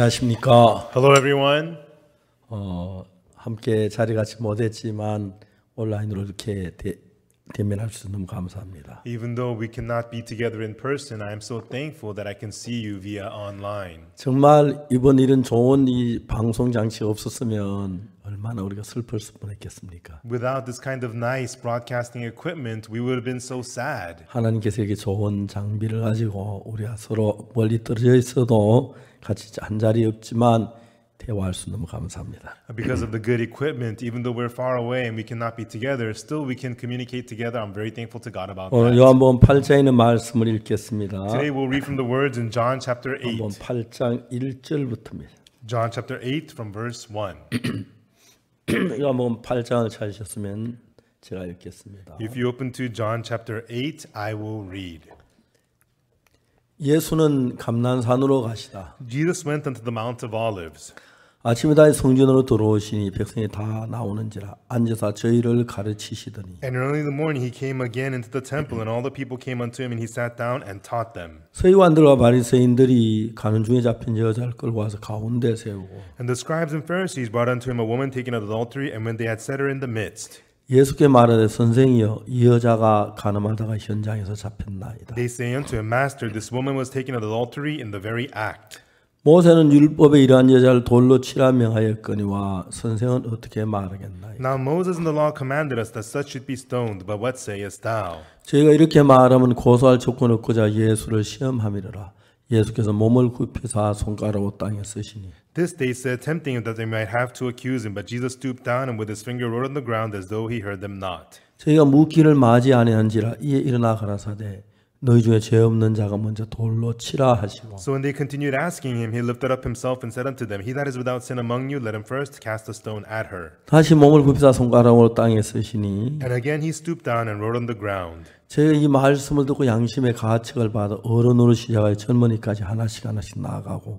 안녕하십니까. Hello, everyone. 함께 자리 같이 못했지만 온라인으로 이렇게 대면할 수 너무 감사합니다. Even though we cannot be together in person, I am so thankful that I can see you via online. 정말 이번 이런 좋은 이 방송 장치가 없었으면 얼마나 우리가 슬플 뻔했겠습니까? Without this kind of nice broadcasting equipment, we would have been so sad. 하나님께서 이렇게 좋은 장비를 가지고 우리가 서로 멀리 떨어져 있어도 같이 한 자리 없지만 대화할 수 너무 감사합니다. Because of the good equipment, even though we're far away and we cannot be together, still we can communicate together. I'm very thankful to God about 오늘 that. 요한복음 8장에 있는 말씀을 읽겠습니다. Today we'll read from the words in John chapter 8. 요한복음 8장 1절부터입니다. John chapter 8 from verse 1. 요한복음 8장을 찾으셨으면 제가 읽겠습니다. If you open to John chapter 8, I will read. 예수는 감난산으로 가시다. Jesus went unto the Mount of Olives. 아침에다 성전으로 들어오시니 백성이 다 나오는지라 앉아서 저희를 가르치시더니 And early in the morning he came again into the temple, and all the people came unto him, and he sat down and taught them. 서기관들과 바리새인들이 가는 중에 잡힌 여자를 끌고 와서 가운데 세우고 And the scribes and Pharisees brought unto him a woman taken of adultery, and when they had set her in the midst, 예수께 말하되 선생이여 이 여자가 가늠하다가 현장에서 잡혔나이다. they say unto him, Master, this woman was taken of adultery in the very act. 모세는 율법에 이러한 여자를 돌로 치라 명하였거니와 선생은 어떻게 말하겠나이까. Now Moses in the law commanded us that such should be stoned, but what sayest thou? 저희가 이렇게 말하면 고소할 조건 얻고자 예수를 시험함이라. 예수께서 몸을 굽히사 손가락으로 땅에 쓰시니 This they said, tempting him that they might have to accuse him. But Jesus stooped down and with his finger wrote on the ground as though he heard them not. 저희가 묻기를 맞이 아니한지라 이에 일어나 가라사대 너희 중에 죄 없는 자가 먼저 돌로 치라 하시고 So when they continued asking him, he lifted up himself and said unto them, He that is without sin among you, let him first cast a stone at her. 다시 몸을 굽히사 손가락으로 땅에 쓰시니 And again he stooped down and wrote on the ground. 저희가 이 말씀을 듣고 양심의 가책을 받아 어른으로 시작하여 젊은이까지 하나씩 나아가고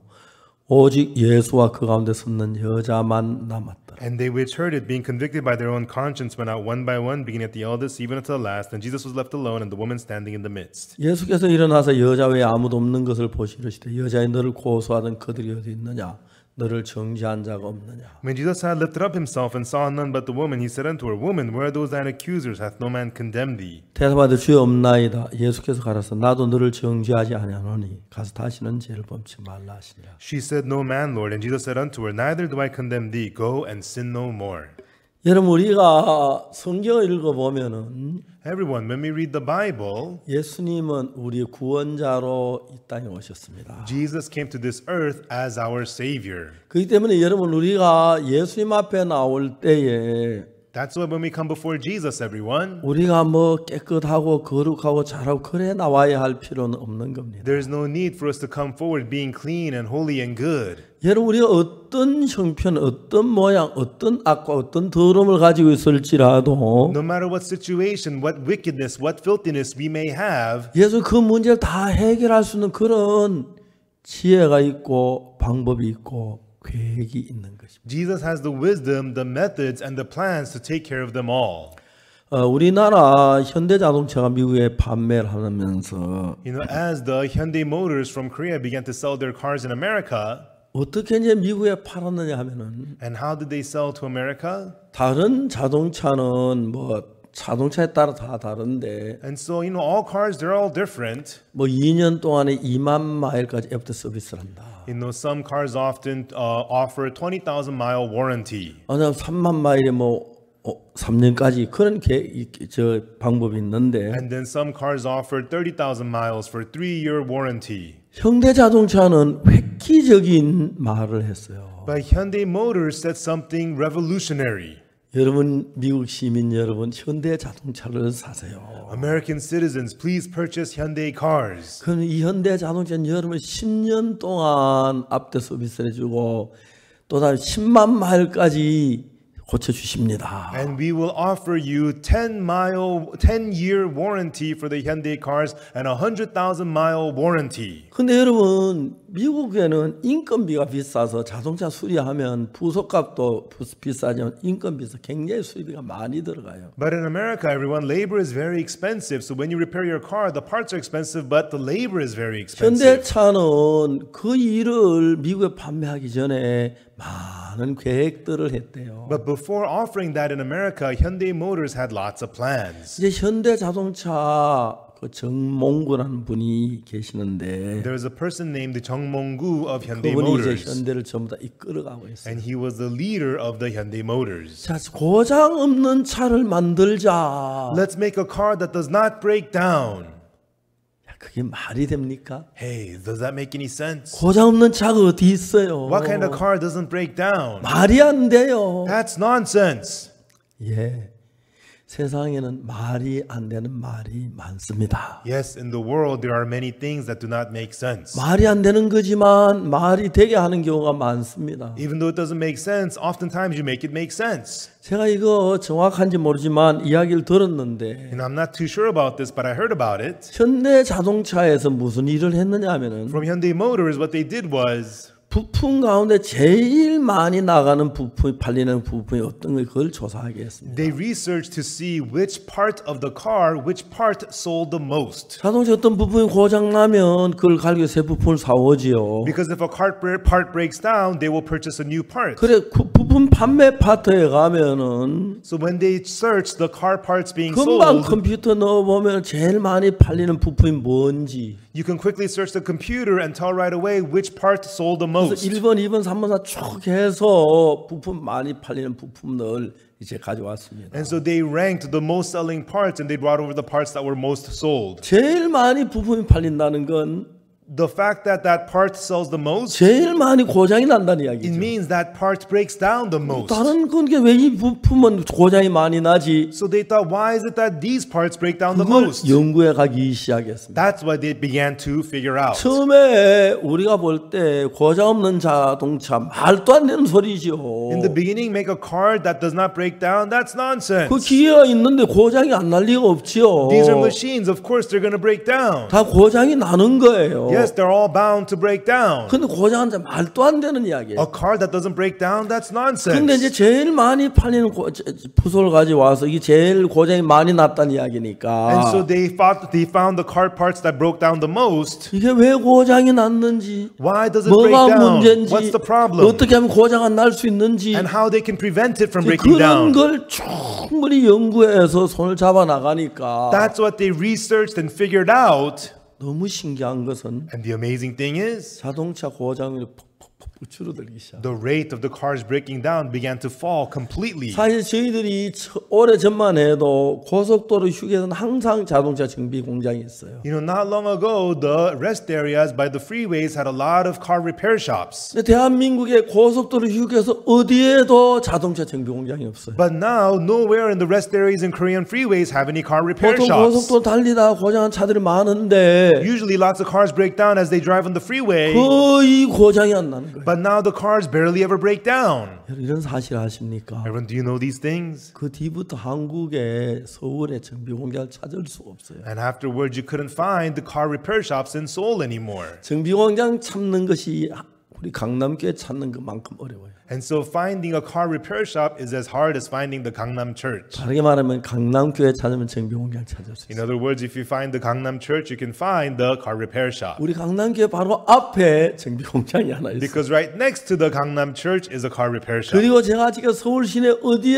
오직 예수와 그 가운데 섰는 여자만 남았더라. And they which heard it, being convicted by their own conscience, went out one by one, beginning at the eldest, even unto the last. And Jesus was left alone, and the woman standing in the midst. 예수께서 일어나서 여자 외에 아무도 없는 것을 보시르시되 여자의 너를 고소하던 그들이 어디 있느냐 너를 정죄한 자가 없느냐. When Jesus had lifted up himself and saw none but the woman, he said unto her, Woman, where are those thine accusers? Hath no man condemned thee? 대답하되 주여 없나이다. 예수께서 가라사 나도 너를 정죄하지 아니하노니 가서 다시는 죄를 범치 말라 하시니라. She said, No man, Lord. And Jesus said unto her, Neither do I condemn thee. Go and sin no more. 여러분 우리가 성경을 읽어보면은 Everyone, when we read the Bible, 예수님은 우리의 구원자로 이 땅에 오셨습니다. Jesus came to this earth as our Savior. 그렇기 때문에 여러분 우리가 예수님 앞에 나올 때에 That's why when we come before Jesus, everyone, 우리가 뭐 깨끗하고 거룩하고 잘하고 그래 나와야 할 필요는 없는 겁니다. there's no need for us to come forward being clean and holy and good. 여러분 우리가 어떤 형편, 어떤 모양, 어떤 악과 어떤 더러움을 가지고 있을지라도 No matter what situation, what wickedness, what filthiness we may have, 예수 그 문제를 다 해결할 수 있는 그런 지혜가 있고 방법이 있고 계획이 있는 것입니다. Jesus has the wisdom, the methods, and the plans to take care of them all. 우리나라 현대자동차가 미국에 판매를 하면서 You know, as the Hyundai Motors from Korea began to sell their cars in America, 어떻게 이제 미국에 팔았느냐 하면은 and how did they sell to America? 다른 자동차는 뭐 자동차에 따라 다 다른데 And so, you know, all cars, they're all different. 뭐 2년 동안에 2만 마일까지 애프터 서비스를 한다. You know, some cars often offer 20,000 mile warranty. 아니면 3만 마일에 뭐 3년까지 그런 저 방법이 있는데 And then some cars offer 30,000 miles for 3-year warranty. 현대자동차는 획기적인 말을 했어요. But Hyundai Motors said something revolutionary. 여러분 미국 시민 여러분 현대자동차를 사세요. American citizens, please purchase Hyundai cars. 그럼 이 현대자동차는 여러분 10년 동안 앞대 서비스를 해주고 또 다른 10만 마일까지 고쳐주십니다. And we will offer you 10-year warranty for the Hyundai cars and 100,000-mile warranty. 근데 여러분 미국에는 인건비가 비싸서 자동차 수리하면 부속값도 비싸지만 인건비에서 굉장히 수리비가 많이 들어가요. But in America, everyone, labor is very expensive. So when you repair your car, the parts are expensive, but the labor is very expensive. 현대차는 그 일을 미국에 판매하기 전에 많은 계획들을 했대요. But before offering that in America, Hyundai Motors had lots of plans. 이제 현대자동차 그 정몽구라는 분이 계시는데 There is a person named Jung Mong-gu of Hyundai 그분이 이제 Motors, 현대를 전부 다 이끌어가고 있어요. and he was the leader of the Hyundai Motors. 자, 고장 없는 차를 만들자. Let's make a car that does not break down. 그게 말이 됩니까? Hey, does that make any sense? 고장 없는 차가 어디 있어요? What kind of car doesn't break down? 말이 안 돼요. That's nonsense. 예, 세상에는 말이 안 되는 말이 많습니다. Yes, in the world there are many things that do not make sense. 말이 안 되는 거지만 말이 되게 하는 경우가 많습니다. Even though it doesn't make sense, oftentimes you make it make sense. 제가 이거 정확한지 모르지만 이야기를 들었는데 And I'm not too sure about this, but I heard about it. 현대 자동차에서 무슨 일을 했느냐 하면은 From Hyundai Motors, what they did was 부품 가운데 제일 많이 나가는 부품이 팔리는 부품이 어떤 걸 그걸 조사하게 했습니다. they researched to see which part of the car, which part sold the most. 자동차 어떤 부품이 고장 나면 그걸 가지고 새 부품을 사오지요. Because if a part breaks down, they will purchase a new part. 그래 그 부품 판매 파트에 가면은 So when they search the car parts being 금방 sold, 컴퓨터 넣어보면 제일 많이 팔리는 부품이 뭔지. you can quickly search the computer and tell right away which part sold the 그래서 most. 1번, 2번, 3번, 4 쭉 해서 부품 많이 팔리는 부품들 이제 가져왔습니다. And so they ranked the most selling parts and they brought over the parts that were most sold. 제일 많이 부품이 팔린다는 건 The fact that that part sells the most, 제일 많이 고장이 난다는 it 이야기죠. means that part breaks down the most. 다른 건 게 왜 이 부품은 고장이 많이 나지? So they thought, why is it that these parts break down the 그걸 most? 연구해 가기 시작했습니다. That's what they began to figure out. 처음에 우리가 볼 때 고장 없는 자동차 말도 안 되는 소리죠. In the beginning, make a car that does not break down, that's nonsense. 그 기계가 있는데 고장이 안 날 리가 없지요. These are machines, of course they're going to break down. 다 고장이 나는 거예요. Yes, they're all bound to break down. 근데 고장한 자 말도 안 되는 이야기예요. A car that doesn't break down, that's 근데 이제 nonsense. 제일 많이 팔리는 부속을 가지고 와서 이게 제일 고장이 많이 났다는 이야기니까 And so they found the car parts that broke down the most. 이게 왜 고장이 났는지 Why does it break 뭐가 down? 문제인지 What's the problem? 어떻게 하면 고장 안 날 수 있는지 And how they can prevent it from breaking 그런 down. 걸 충분히 연구해서 손을 잡아 나가니까 That's what they researched and figured out. 너무 신기한 것은 And the amazing thing is, 자동차 고장률이 푹푹푹 줄어들기 시작. the rate of the cars breaking down began to fall completely. 사실 저희들이 오래 전만 해도 고속도로 휴게소는 항상 자동차 정비 공장이 있어요. You know, not long ago, the rest areas by the freeways had a lot of car repair shops. 근데 대한민국의 고속도로 휴게소 어디에도 자동차 정비 공장이 없어요. But now, nowhere in the rest areas in Korean freeways have any car repair 보통 shops. 고속도로 달리다 고장한 차들이 많은데 Usually, lots of cars break down as they drive on the freeway. 거의 고장이 안 나는 거예요. But now the cars barely ever break down. 이런 사실 아십니까? Everyone, do you know these things? 그 뒤부터 한국에 서울에 정비 공장을 찾을 수가 없어요. And afterwards, you couldn't find the car repair shops in Seoul anymore. 정비 공장 찾는 것이 우리 강남교회 찾는 것만큼 어려워요. And so finding a car repair shop is as hard as finding the Gangnam Church. 다르게 말하면 강남교회 찾으면 정비 공장 찾을 수 In 있어요. other words, if you find the Gangnam Church, you can find the car repair shop. 우리 강남교회 바로 앞에 정비 공장이 하나 있어요. Because right next to the Gangnam Church is a car repair shop. 그리고 제가 지금 서울 시내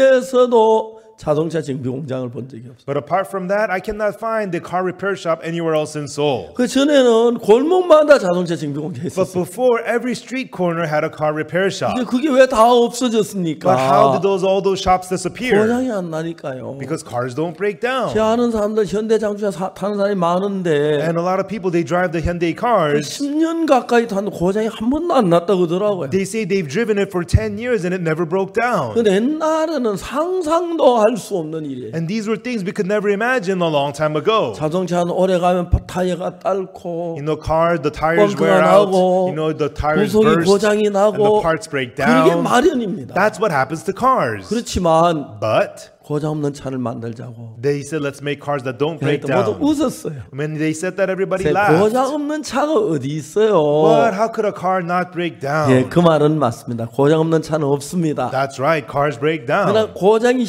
어디에서도 자동차 정비 공장을 본 적이 없어요. But apart from that, I cannot find the car repair shop anywhere else in Seoul. 그 전에는 골목마다 자동차 정비 공장이 But 있었어요. before, every street corner had a car repair shop. 근데 그게 왜 다 없어졌습니까? But how did all those shops disappear? 고장이 안 나니까요. Because cars don't break down. 제 아는 사람들 현대 자동차 타는 사람이 많은데 And a lot of people, they drive the Hyundai cars. 10년 가까이 타는데 고장이 한 번도 안 났다고 그러더라고요. They say they've driven it for 10 years and it never broke down. 근데 옛날에는 상상도 할 수 없는 일이에요. And these were things we could never imagine a long time ago. 자동차는 오래 가면 타이어가 닳고 You know, cars, the tires 벙커가 wear out. 나고 You know, the tires 구속이 burst 고장이 and the 나고 parts break 그게 down. 마련입니다. That's what happens to cars. 그렇지만 But 고장 없는 차를 만들자고 they said, let's make cars that don't break 모두 down. 웃었어요. When they said that, everybody 고장 laughed. 없는 차가 어디 있어요? But how could a car not break down? 예, 그 말은 맞습니다. 고장 없는 차는 없습니다. That's right, cars break 그러나 down. 고장이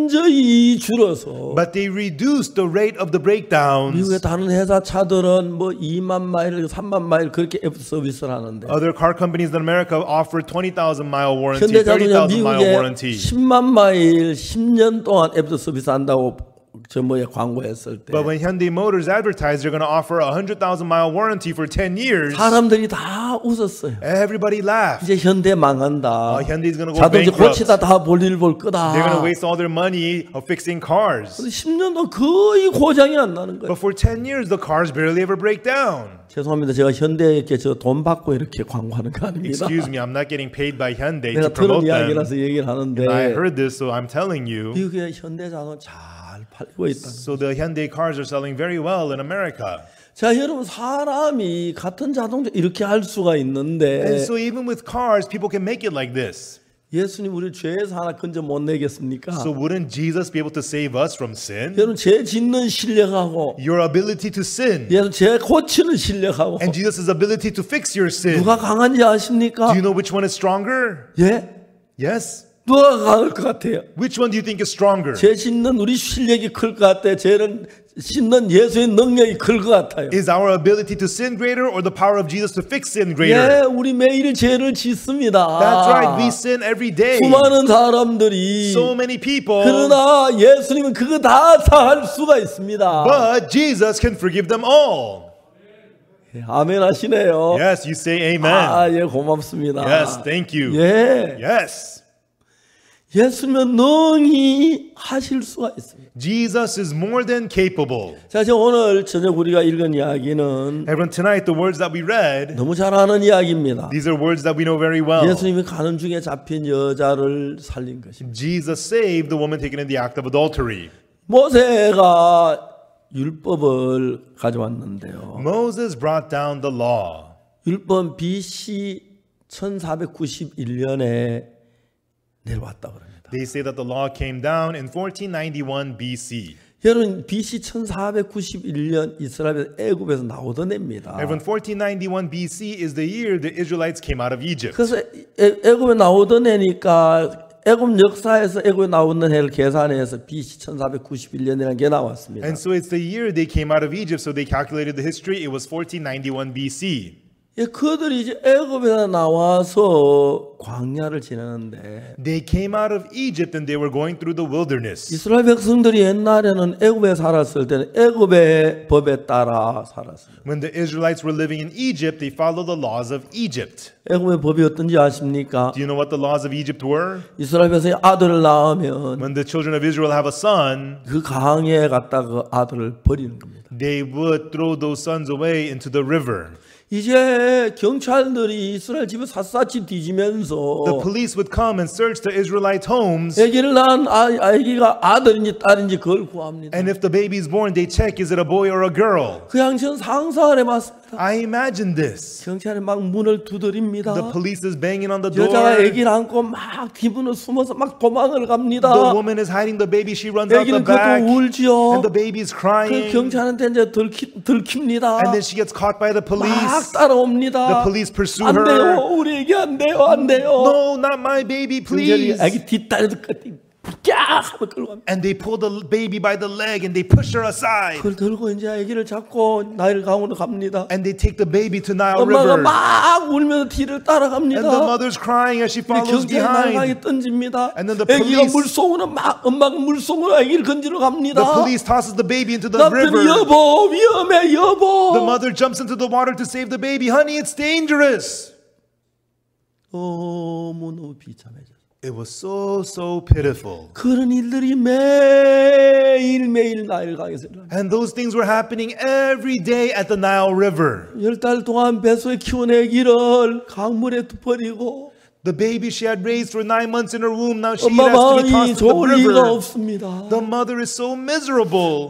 현저히 줄어서 But they reduced the rate of the breakdowns. 미국의 다른 회사 차들은 뭐 2만 마일, 3만 마일 그렇게 애프터 서비스를 하는데 Other car companies in America offer 20,000 mile warranty, 현대자동차 30,000 mile 미국에 warranty. 10만 마일 10년 동안 애프터 서비스 한다고 저 뭐에 광고했을 때 But when Hyundai Motors advertised they're going to offer a 100,000 mile warranty for 10 years, 사람들이 다 웃었어요. everybody laughed. 이제 현대 망한다. Hyundai's going to go 자동차 bankrupt. 고치다 다 볼일 볼 거다. They're going to waste all their money of fixing cars. 10년도 거의 고장이 안 나는 거예요. But for 10 years, the cars barely ever break down. 죄송합니다. 제가 현대에게 저 돈 받고 이렇게 광고하는 거 아닙니다. Excuse me, I'm not getting paid by Hyundai 내가 to 들은 promote them. 이야기라서 얘기를 하는데 I heard this, so I'm telling you. 미국의 현대자동차 잘 팔리고 있다. So the Hyundai cars are selling very well in America. 자, 여러분 사람이 같은 자동차 이렇게 할 수가 And 있는데 so even with cars, people can make it like this. 예수님 우리 죄에서 하나 건져 못 내겠습니까? So wouldn't Jesus be able to save us from sin? 여러분 죄 짓는 실력하고 Your ability to sin 예수 죄 고치는 실력하고 and Jesus' ability to fix your sin. 누가 강한지 아십니까? Do you know which one is stronger? 예? Yes. 누가 강할 것 같아요? Which one do you think is stronger? 죄 짓는 우리 실력이 클 것 같아요. 죄는 씻는 예수의 능력이 클 것 같아요. Is our ability to sin greater or the power of Jesus to fix sin 예, greater? 우리 매일 죄를 짓습니다. That's right. We sin every day. 수많은 사람들이 So many people. 그러나 예수님은 그거 다 할 수가 있습니다. But Jesus can forgive them all. 예, 아멘 하시네요. Yes, you say amen. 아, 예, 고맙습니다. Yes, thank you. 예, Yes. 예수님은 능히 하실 수가 있습니다. Jesus is more than capable. 자, 지금 오늘 저녁 우리가 읽은 이야기는 Everyone, tonight, the words that we read, 너무 잘 아는 이야기입니다. these are words that we know very well. 예수님이 가는 중에 잡힌 여자를 살린 것입니다. Jesus saved the woman taken in the act of adultery. 모세가 율법을 가져왔는데요. Moses brought down the law. 율법 BC 1491년에 내려왔다 그럽니다. They say that the law came down in 1491 BC. 여러분 BC 1491년 이스라엘 애굽에서 나오던 해입니다. Everyone, 1491 BC is the year the Israelites came out of Egypt. 그래서 애굽에 나오던 해니까 애굽 역사에서 애굽에 나오는 해를 계산해서 BC 1491년이라는 게 나왔습니다. And so it's the year they came out of Egypt, so they calculated the history. It was 1491 BC. 예, 그들이 이제 애굽에서 나와서 광야를 지나는데 They came out of Egypt and they were going through the wilderness. 이스라엘 백성들이 옛날에는 애굽에 살았을 때는 애굽의 법에 따라 살았습니다. When the Israelites were living in Egypt, they followed the laws of Egypt. 애굽의 법이 어떤지 아십니까? Do you know what the laws of Egypt were? 이스라엘 백성이 아들을 낳으면 When the children of Israel have a son, 그 강에 갖다 그 아들을 버리는 겁니다. they would throw those sons away into the river. 이제 경찰들이 이스라엘 집을 샅샅이 뒤지면서 The police would come and search the Israelite homes, 아기를 낳은 아기가 아들인지 딸인지 그걸 구합니다. and if the baby is born, they check, is it a boy or a girl? 그냥 전 상상을 해봤습니다. I imagine this. 경찰이 막 문을 두드립니다. The police is banging on the 여자가 door. 아기를 안고 막 뒤문을 숨어서 막 도망을 갑니다. The woman is hiding the baby. She runs out the 아기는 back, 그것도 울지요. and the baby is 그 crying. 경찰한테 이제 들킵니다. And then she gets caught by the 막 police. 따라옵니다. The police pursue 안 돼요. her. 우리 애기 안 돼요. 안 돼요. No, not my baby, 경찰이 please. 아기 뒷다리도 깍 하면 끌고 갑니다. And they pull the baby by the leg and they push her aside. 그걸 들고 이제 아기를 잡고 나일 강으로 갑니다. And they take the baby to Nile 엄마가 River. 막 울면서 뒤를 따라갑니다. And the mother's crying as she follows 경찰이 나일강에 behind. 던집니다. And then the 아기가 police- 물속으로 막 엄마가 물속으로 아기를 건지러 갑니다. The police tosses the baby into the 남편이 river. 여보 위험해 여보. The mother jumps into the water to save the baby. Honey, it's dangerous. 너무너무 비참해져. It was so pitiful. 그런 일들이 매일매일 나일강에서 일어납니다. And those things were happening every day at the Nile River. 10달 동안 뱃속에 키운 아기를 강물에 버리고 The baby she had raised for 9 months in her womb, now she 엄마 has to be 마음이 tossed in the 좋을 리가 river. 없습니다. The mother is so miserable.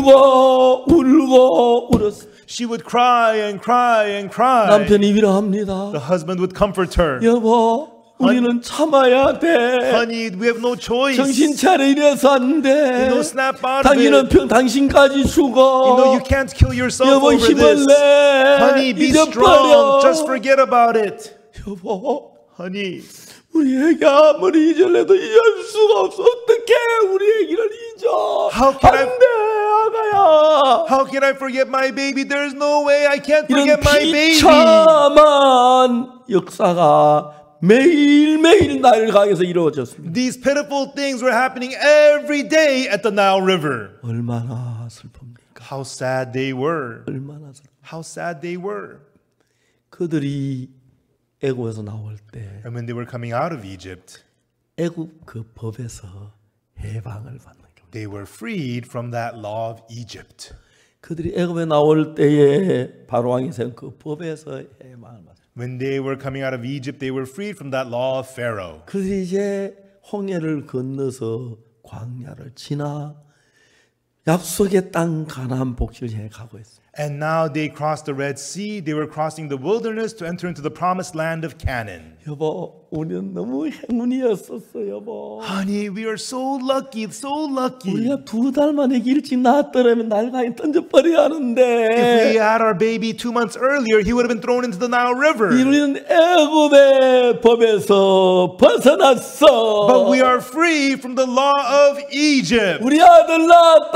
울고 울었습니다. She would cry and cry and cry. 남편이 위로합니다. The husband would comfort her. 여보, 우리는 참아야 돼. Honey, we have no choice. 정신 차려, 이래서 안 돼. Snap out of it. 당신까지 죽어. You can't kill yourself 여보, over 힘을 this. 내. Honey, be 잊어버려. strong. Just forget about it. 여보, Honey, 우리 애기 아무리 잊으려도 잊을 수가 없어. 어떻게 우리 애기를 잊어? How can 안 돼, 아가야. how can I forget my baby? There's no way I can't 이런 forget my baby. 비참한 역사가 매일매일 나일 강에서 이루어졌습니다. These pitiful things were happening every day at the Nile River. 얼마나 슬픕니까? How sad they were. 얼마나 슬. How sad they were. 그들이 애굽에서 나올 때 And when they were coming out of Egypt, 애굽 그 법에서 해방을 받는 겁니다. they were freed from that law of Egypt. 그들이 애굽에 나올 때에 바로 왕이 세운 그 법에서 해방을 받는. When they were coming out of Egypt, they were freed from that law of Pharaoh. 그들이 이제 홍해를 건너서 광야를 지나 약속의 땅 가나안 복지를 향해 가고 있습니다. And now they crossed the Red Sea. They were crossing the wilderness to enter into the promised land of Canaan. 여보, 우리는 너무 행운이었었어, 여보. Honey, we are so lucky, so lucky. 우리가 2달 만에 일찍 낳았더라면 날강에 던져버려야 If we 하는데 had our baby 2 months earlier, he would have been thrown into the Nile River. 우리는 애굽의 법에서 벗어났어. But we are free from the law of Egypt. 우리 아들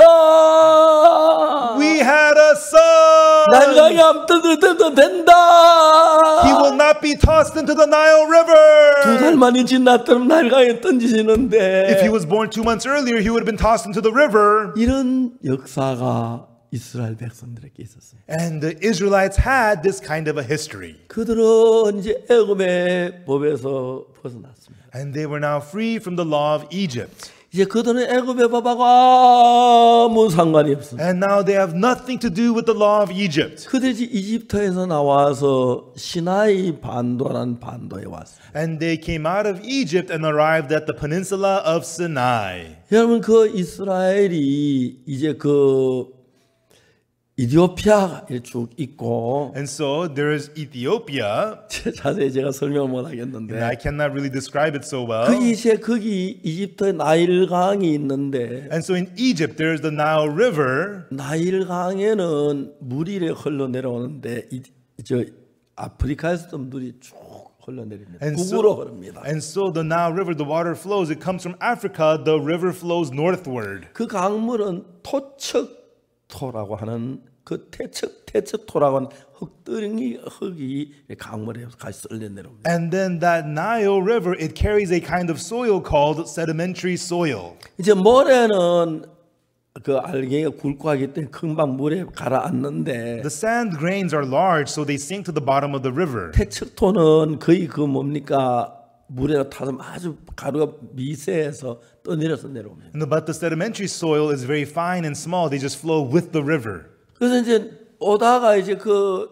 낳았다. We had a son. 날강에 안 던져도 된다. He will not be tossed into the Nile River. 2달 만에 지났더면 날강에 If he 던지시는데 was born 2 months earlier, he would have been tossed into the river. 이런 역사가 이스라엘 백성들에게 있었어요. And the Israelites had this kind of a history. 그들은 이제 애굽의 법에서 벗어났습니다. And they were now free from the law of Egypt. 이제 그들은 애굽의 법하고 아무 상관이 없습니다. And now they have nothing to do with the law of Egypt. 그들이 이집트에서 나와서 시나이 반도라는 반도에 왔어요. And they came out of Egypt and arrived at the peninsula of Sinai. 여러분, 그 이스라엘이 이제 그 이디오피아가 쭉 있고 And so there is Ethiopia. 자세히 제가 설명을 못 And 하겠는데 I cannot really describe it so well. 거기 이집트에 나일강이 있는데 And so in Egypt, there is the Nile River. 나일강에는 물이 이렇게 흘러내려오는데 저 아프리카에서도 물이 쭉 흘러내립니다. 북으로 흐릅니다. And so the Nile River, the water flows. It comes from Africa. The river flows northward. 그 강물은 토척토라고 하는 그 태척토라고 하는 흙이 강물에 같이 쓸려 내려옵니다. And then that Nile River, it carries a kind of soil called sedimentary soil. 이제 모래는 그 알갱이가 굵고 하기 때문에 금방 물에 가라앉는데 The sand grains are large, so they sink to the bottom of the river. 태척토는 거의 그 뭡니까 물에 타서 아주 가루가 미세해서 떠내려서 내려옵니다. But the sedimentary soil is very fine and small. They just flow with the river. 그래서 이제 오다가 이제 그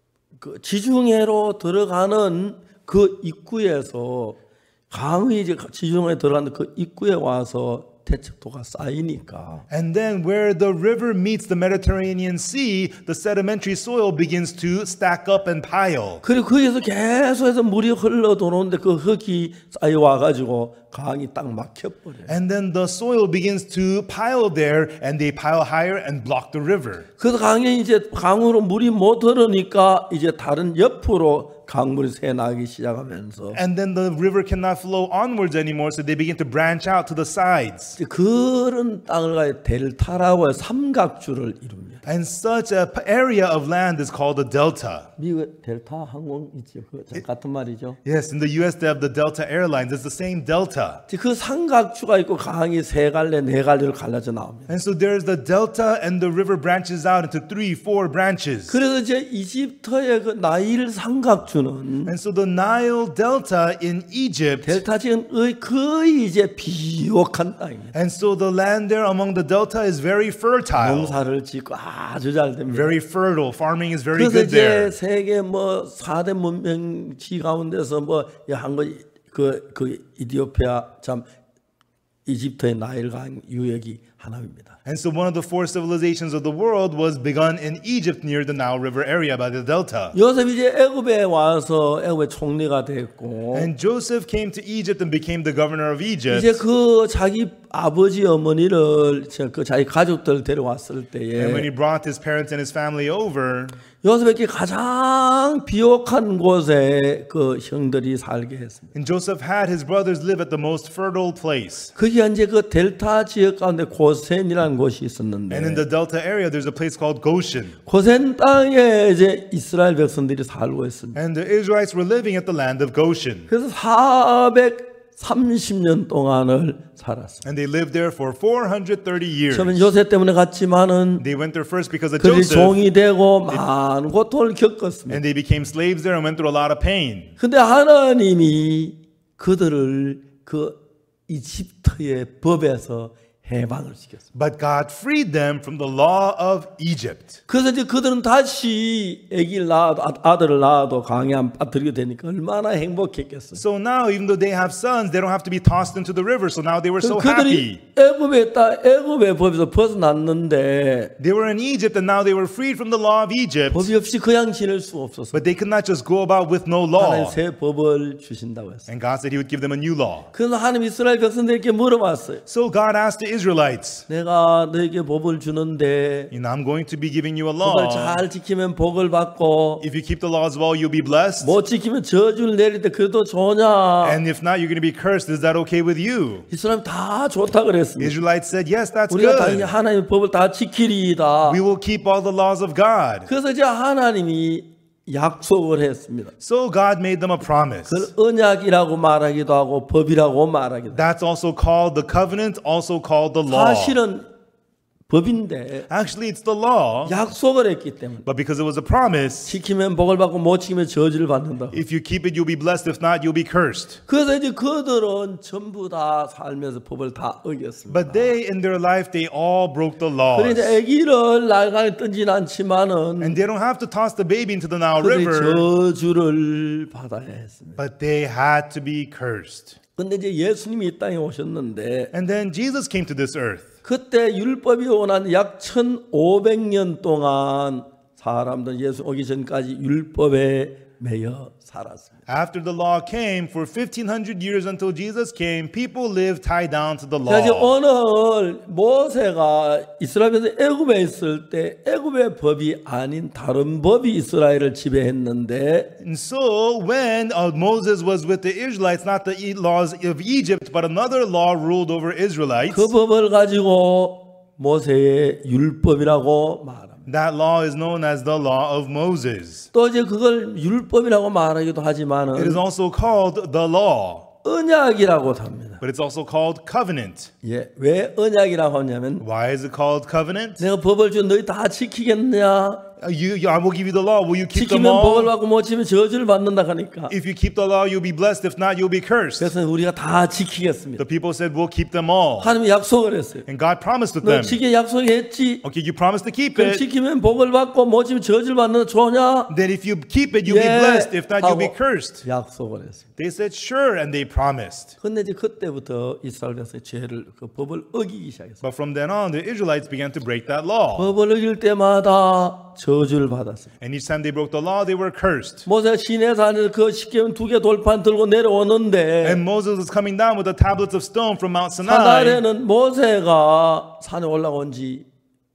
지중해로 들어가는 그 입구에서 강이 이제 지중해에 들어가는 그 입구에 와서 태척토가 쌓이니까 And then where the river meets the Mediterranean Sea, the sedimentary soil begins to stack up and pile. 그리고 거기서 계속해서 물이 흘러 들어오는데 그 흙이 쌓여와 가지고 강이 딱 막혀버려요. And then the soil begins to pile there, and they pile higher and block the river. 그래서 강에 이제 강으로 물이 못 흐르니까 이제 다른 옆으로 강물이 새나기 시작하면서 And then the river cannot flow onwards anymore, so they begin to branch out to the sides. 그런 땅을 가지고 델타라고 해서 삼각주를 이룹니다. And such an area of land is called a delta. 미국의 델타 항공 있죠. 그 같은 말이죠. Yes, in the US they have the Delta Airlines. It's the same delta. 그 삼각주가 있고 강이 세 갈래 네 갈래로 갈라져 나옵니다. And so there's the delta, and the river branches out into 3, 4 branches. 그래서 이제 이집트의 그 나일 삼각주는 And so the Nile Delta in Egypt, 델타 지역은 거의 이제 비옥한 땅입니다. and so the land there among the delta is very fertile, 농사를 짓고 아주 잘 됩니다. very fertile. Farming is very 그래서 good there. 이제 세계 뭐 4대 문명지 가운데서 뭐 한 거 그 이디오피아 참 이집트의 나일강 유역이 하나입니다. And so one of the four civilizations of the world was begun in Egypt near the Nile River area by the delta. 요셉이 이제 애굽에 와서 애굽의 총리가 됐고 And Joseph came to Egypt and became the governor of Egypt. 이제 그 자기 아버지 어머니를 그 자기 가족들 데려왔을 And when 때에 he brought his parents and his family over, 요셉에게 가장 비옥한 곳에 그 형들이 살게 했습니다. and Joseph had his brothers live at the most fertile place. 거기 이제 그 델타 지역 가운데 고센이라는 곳이 And in 있었는데 the delta area, there's a place called Goshen. 고센 땅에 이제 이스라엘 백성들이 살고 있습니다. And the Israelites were living at the land of Goshen. 그래서 430년 동안을 살았습니다. And they lived there for 430 years. 처음엔 요셉 때문에 갔지만은 They went there first because of 그들이 Joseph. 종이 되고 많은 고통을 겪었습니다. And they became slaves there and went through a lot of pain. 근데 하나님이 그들을 그 이집트의 법에서 해방을 시켰습니다. But God freed them from the law of Egypt. 그래서 이제 그들은 다시 아기를 낳아도 아들을 낳아도 강에 안 빠뜨리게 되니까 얼마나 행복했겠어요. So now, even though they have sons, they don't have to be tossed into the river. So now they were so happy. 그들이 애굽의 법에서 벗어났는데 They were in Egypt and now they were freed from the law of Egypt. 법이 없이 그냥 지낼 수 없었어요. But they could not just go about with no 하나님 law. 새 법을 주신다고 했어요. And God said He would give them a new law. 그래서 하나님 이스라엘 백성들에게 물어봤어요. So God asked the Israelites, 내가 너에게 법을 주는데 I'm going to be giving you a 법을 law. 잘 지키면 복을 받고 If you keep the laws well, you'll be blessed. 못 지키면 저주를 내릴 때 그래도 좋냐? And if not, you're going to be cursed. Is that okay with you? 이스라엘 다 좋다 그랬습니다. Israelites said, yes, that's 우리가 당연히 good. 하나님의 법을 다 지키리이다. We will keep all the laws of God. 그래서 이제 하나님이 약속을 했습니다. So God made them a promise. 그걸 언약이라고 말하기도 하고 법이라고 말하기도 하고. That's also called the covenant, also called the law. 사실은 법인데 Actually, it's the law, 약속을 했기 때문에 but because it was a promise, 지키면 복을 받고 못 지키면 저주를 받는다. if you keep it, you'll be blessed. If not, you'll be cursed. 그래서 이제 그들은 전부 다 살면서 법을 다 어겼습니다. But they, in their life, they all broke the laws. 그런데 아기를 날강에 던지는 않지만은 And they don't have to toss the baby into the Nile 그들이 River, 저주를 받아야 했습니다. but they had to be cursed. 근데 이제 예수님이 이 땅에 오셨는데 And then Jesus came to this earth. 그때 율법이 오난 약 1500년 동안 사람들은 예수 오기 전까지 율법에 매여 살았습니다. After the law came, for 1500 years until Jesus came, people lived tied down to the 자, 이제 law. 오늘 모세가 이스라엘에서 애굽에 있을 때 애굽의 법이 아닌 다른 법이 이스라엘을 지배했는데 And so when Moses was with the Israelites, not the laws of Egypt, but another law ruled over Israelites, 그 법을 가지고 모세의 율법이라고 말합니다. that law is known as the law of Moses. 또 이제 그걸 율법이라고 말하기도 It is 하지만은 also called the law, 언약이라고도 합니다. but it's also called covenant. 예, 왜 언약이라고 하냐면 Why is it called covenant? 내가 법을 준 너희 다 지키겠느냐? I will give you the law. Will you keep them 지키면 복을 all? 받고 못 지키면 저주를 받는다 하니까 If you keep the law, you'll be blessed. If not, you'll be cursed. 그래서 우리가 다 지키겠습니다. The people said, we'll keep them all. 하나님이 약속을 했어요. And God promised with 너 them. 지키게 약속했지? Okay, you promised to keep 그럼 it. 지키면 복을 받고 못 지키면 저주를 받는다 좋냐? Then if you keep it, you'll be 예, blessed. If not, you'll be 하고 cursed. 약속을 했습니다. They said, sure, and they promised. 근데 이제 그때부터 이스라엘 백성의 죄를 그 법을 어기기 시작했어요. But from then on, the Israelites began to break that law. 법을 어길 때마다 저주를 받았어요. And each time they broke the law, they were cursed. 모세가 시내산에서 그 십계명 2개 돌판 들고 내려오는데 And Moses was coming down with the tablets of stone from Mount Sinai. 하나님은 모세가 산에 올라온 지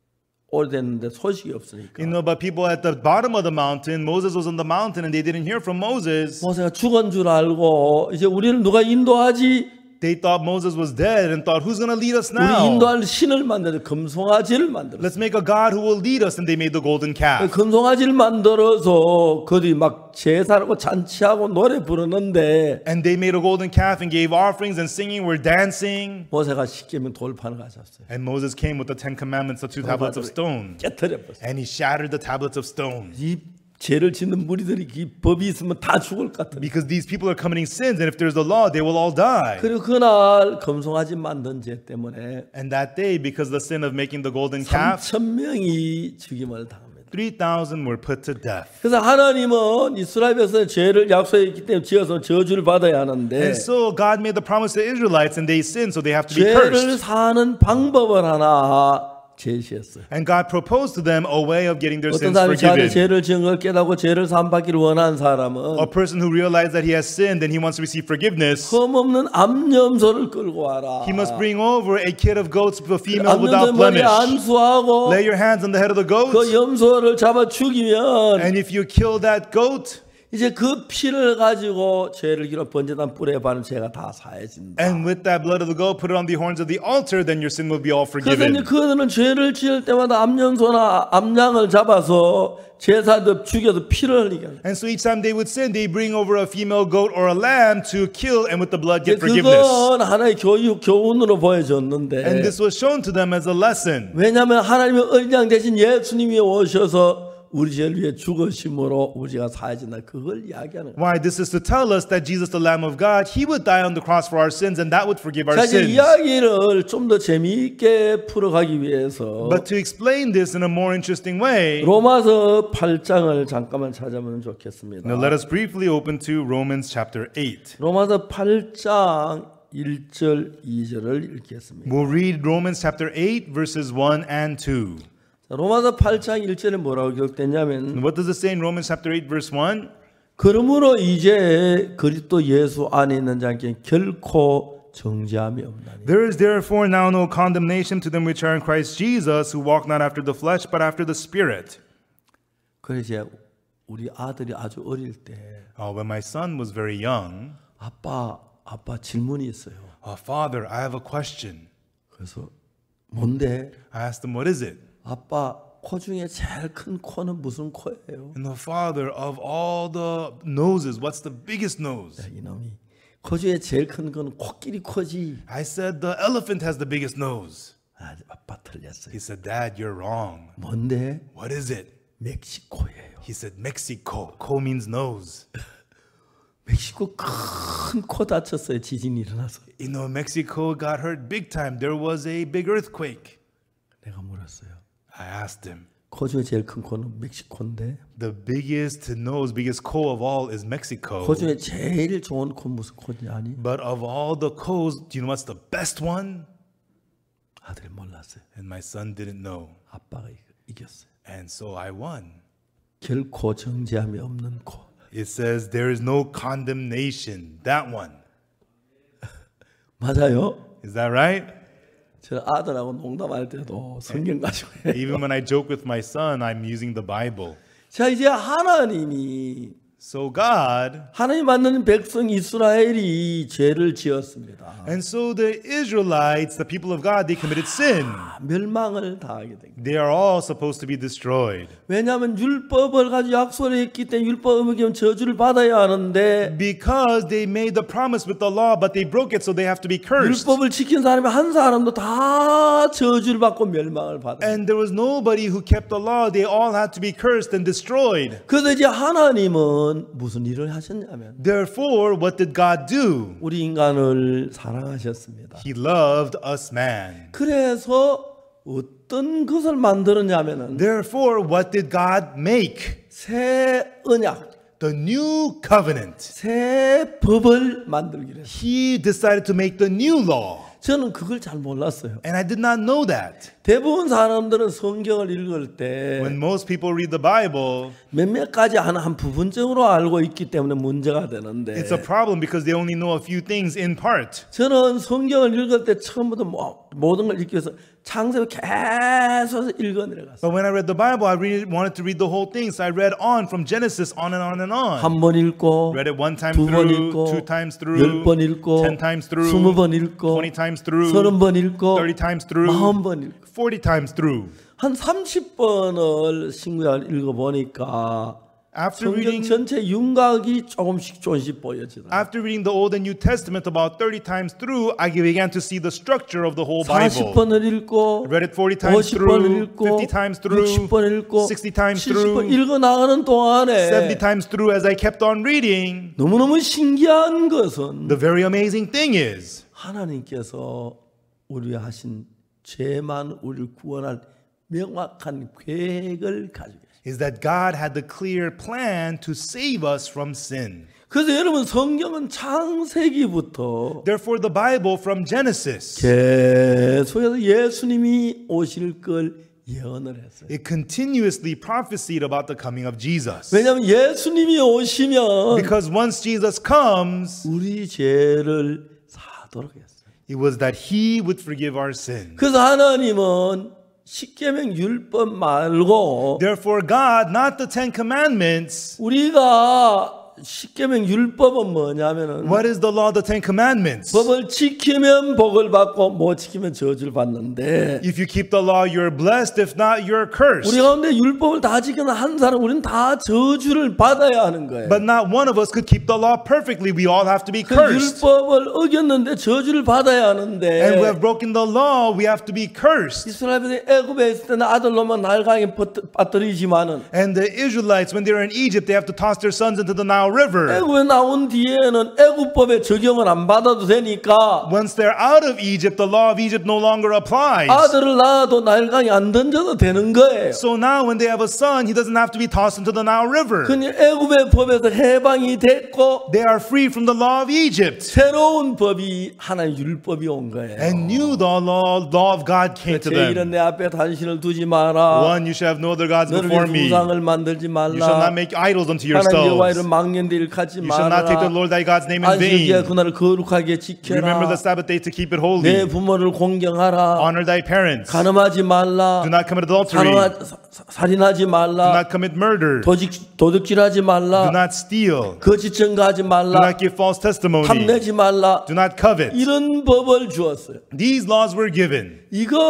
오래됐는데 소식이 없으니까 But people at the bottom of the mountain, Moses was on the mountain and they didn't hear from Moses. 모세가 죽은 줄 알고 이제 우리를 누가 인도하지? They thought Moses was dead and thought, who's going to lead us 우리 now? 인도할 신을 만들어 금송아지를 만들어. Let's make a God who will lead us. And they made the golden calf. 금송아지를 만들어서 그들이 막 제사하고 잔치하고 노래 부르는데 And they made a golden calf and gave offerings and singing, were dancing. 모세가 십계명 돌판을 가졌어요. And Moses came with the 10 commandments, the 2 tablets of stone. 깨뜨려 버렸어요. And he shattered the tablets of stone. 이 죄를 짓는 무리들이 이 법이 있으면 다 죽을 것 같아. Because these people are committing sins, and if there's a law, they will all die. 그리고 그날 금송아지 만든 죄 때문에 And that day, because of the sin of making the golden calf, 3,000명이 죽임을 당합니다. 3,000 were put to death. 그래서 하나님은 이스라엘 백성의 죄를 약속했기 때문에 지어서 저주를 받아야 하는데 And so God made the promise to the Israelites and they sinned, so they have to be 죄를 cursed. 사는 방법을 하나 제시했어요. And God proposed to them a way of getting their 어떤 sins 사람이 자기 forgiven. 죄를 지은 걸 깨닫고 죄를 사함받기를 원하는 사람은 A person who realized that he has sinned and he wants to receive forgiveness, 흠없는 암염소를 끌고 와라. he must bring over a kid of goats, a female 암염소 without 머리에 blemish. 안수하고 Lay your hands on the head of the 그 goat, 염소를 잡아 죽이면 and if you kill that goat, 이제 그 피를 가지고 죄를 기로 번제단 뿔에 바른 죄가 다 사해진다. and with that blood of the goat, put it on the horns of the altar, then your sin will be all 그래서 이제 forgiven. 그들은 죄를 지을 때마다 암염소나 암양을 잡아서 제사도 죽여서 피를 흘리게 합니다. And so each time they would sin, they bring over a female goat or a lamb to kill, and with the blood get forgiveness. 그건 하나의 교훈으로 보여줬는데 And this was shown to them as a lesson. 왜냐하면 하나님의 어린 양 대신 예수님이 오셔서 우리 죄를 위해 죽으심으로 우리가 사해진다. 그걸 이야기하는 거예요. Why? This is to tell us that Jesus, the Lamb of God, He would die on the cross for our sins, and that would forgive our 자, 이제 sins. 이야기를 좀 더 재미있게 풀어가기 위해서 But to explain this in a more interesting way, 로마서 8장을 잠깐만 찾아보면 좋겠습니다. now let us briefly open to Romans chapter 8. 로마서 8장 1절 2절을 읽겠습니다. We'll read Romans chapter 8, verses 1 and 2. 자, 로마서 8장 1절에 뭐라고 기록됐냐면 And what does it say in Romans chapter 8, verse 1? 그러므로 이제 그리스도 예수 안에 있는 자에게 결코 정죄함이 없나니. There is therefore now no condemnation to them which are in Christ Jesus, who walk not after the flesh, but after the Spirit. 그래서 이제 우리 아들이 아주 어릴 때 When my son was very young, 아빠 질문이 있어요. Father, I have a question. 그래서 뭔데? I asked him, what is it? 아빠 코 중에 제일 큰 코는 무슨 코예요? And the father of all the noses, what's the biggest nose? 이놈이 코 중에 제일 큰 거는 코끼리 코지. I said, the elephant has the biggest nose. 아빠 틀렸어요. He said, Dad, you're wrong. 뭔데? What is it? 멕시코예요. He said, Mexico. Ko means nose. 멕시코 큰 코 다쳤어요. 지진이 일어나서. You know, Mexico got hurt big time. There was a big earthquake. 내가 물었어요. I asked him, 코 중에 제일 큰 코는 멕시코인데 the biggest nose, biggest ko of all is Mexico. 코 중에 제일 좋은 코 무슨 코냐 아니? But of all the kos, do you know what's the best one? 아들이 몰랐어요. And my son didn't know. 아빠가 이겼어요. And so I won. 결코 정죄함이 없는 코. It says there is no condemnation. That one. 맞아요? Is that right? 저 아들하고 농담할 때도 성경 가지고 해요. Even when I joke with my son, I'm using the Bible. 자, 이제 하나님이 So God, 하나님 만든 백성 이스라엘이 죄를 지었습니다. and so the Israelites, the people of God, they committed sin. 멸망을 당하게 된 거예요. They are all supposed to be destroyed. 왜냐하면 율법을 가지고 약속을 했기 때문에 율법을 어기면 저주를 받아야 하는데 Because they made the promise with the law, but they broke it, so they have to be cursed. 율법을 지킨 사람이 한 사람도 다 저주를 받고 멸망을 받아요. And there was nobody who kept the law. They all had to be cursed and destroyed. 그래서 이제 하나님은 무슨 일을 하셨냐면 Therefore, what did God do? 우리 인간을 사랑하셨습니다. He loved us man. 그래서 어떤 것을 만들었냐면은 Therefore, what did God make? 새 언약, The new covenant. 새 법을 만들기로 했어요. He decided to make the new law. 저는 그걸 잘 몰랐어요. And I did not know that. 대부분 사람들은 성경을 읽을 때 When most people read the Bible, 몇몇 가지 한 부분적으로 알고 있기 때문에 문제가 되는데 it's a problem because they only know a few things in part. 저는 성경을 읽을 때 처음부터 모든 걸 읽기 위해서 창세기 계속 읽어 내려갔어요. But when I read the Bible, I really wanted to read the whole thing. So I read on from Genesis on and on and on. 한 번 읽고 Read it one time 두 번 through, 읽고 2 times through, 10번 읽고 10 times through, 20번 읽고 20 times through, 30번 읽고 30 times through, 40번 읽고 40 times through. 한 30번을 신구약을 읽어보니까 After 성경 reading, 전체 윤곽이 조금씩 보여지더라고요. after reading the Old and New Testament about 30 times through, I began to see the structure of the whole Bible. 40번을 읽고 I read it 40 times 50번을 through, 읽고 50 times through, 60번 읽고 60 times 70번 through, 읽어 나가는 70 동안에 times through as I kept on reading. 너무너무 신기한 것은 The very amazing thing is, 하나님께서 우리가 하신 죄만 우리를 구원할 명확한 계획을 가지고 계십니다. is that God had the clear plan to save us from sin. 그래서 여러분 성경은 창세기부터 Therefore, the Bible from Genesis, 계속해서 예수님이 오실 걸 예언을 했어요. it continuously prophesied about the coming of Jesus. 왜냐하면 예수님이 오시면 Because once Jesus comes, 우리 죄를 사도록 했어요. it was that he would forgive our sins. 그래서 하나님은 십계명 율법 말고 Therefore, God, not the Ten Commandments. 우리가 십계명 율법은 뭐냐면은 What is the law, the Ten Commandments? 법을 지키면 복을 받고 못 지키면 저주를 받는데 If you keep the law, you're blessed. If not, you're cursed. 우리 가운데 율법을 다 지키는 한 사람 우리는 다 저주를 받아야 하는 거예요. But not one of us could keep the law perfectly. We all have to be 그 cursed. 율법을 어겼는데 저주를 받아야 And we 하는데 have broken the law. We have to be cursed. 이스라엘 백성이 애굽에 있을 때는 아들로만 날강에 빠뜨리지만은 And the Israelites, when they were in Egypt, they have to toss their sons into the Nile River. 애굽에 나온 뒤에는 애굽법의 적용을 안 받아도 되니까 Once they're out of Egypt, the law of Egypt no longer applies. 아들을 낳아도 날강에 안 던져도 되는 거예요. So now when they have a son, he doesn't have to be tossed into the Nile River. 그냥 애굽의 법에서 해방이 됐고 They are free from the law of Egypt. 새로운 법이 하나의 율법이 온 거예요. And new the law of God came to 제1은 them. 내 앞에 단신을 두지 마라. One, you shall have no other gods 너를 before 위해 me. 우상을 만들지 You shall 말라. not make idols unto 하나님 여호와 yourselves. 이름 망령되 일하지 You shall not take the 말아라. Lord thy God's name in 안식일에 vain. 그날을 거룩하게 Remember 지켜라. the Sabbath day to keep it 내 holy. 부모를 공경하라. Honor thy parents. Do 간음하지 말라. not commit adultery. 살인하지 Do 말라. not commit murder. 도둑질하지 Do 말라. not steal. 거짓 증거하지 Do 말라. not give false testimony. 탐내지 말라. Do not covet. 이런 법을 주었어요. These laws were given.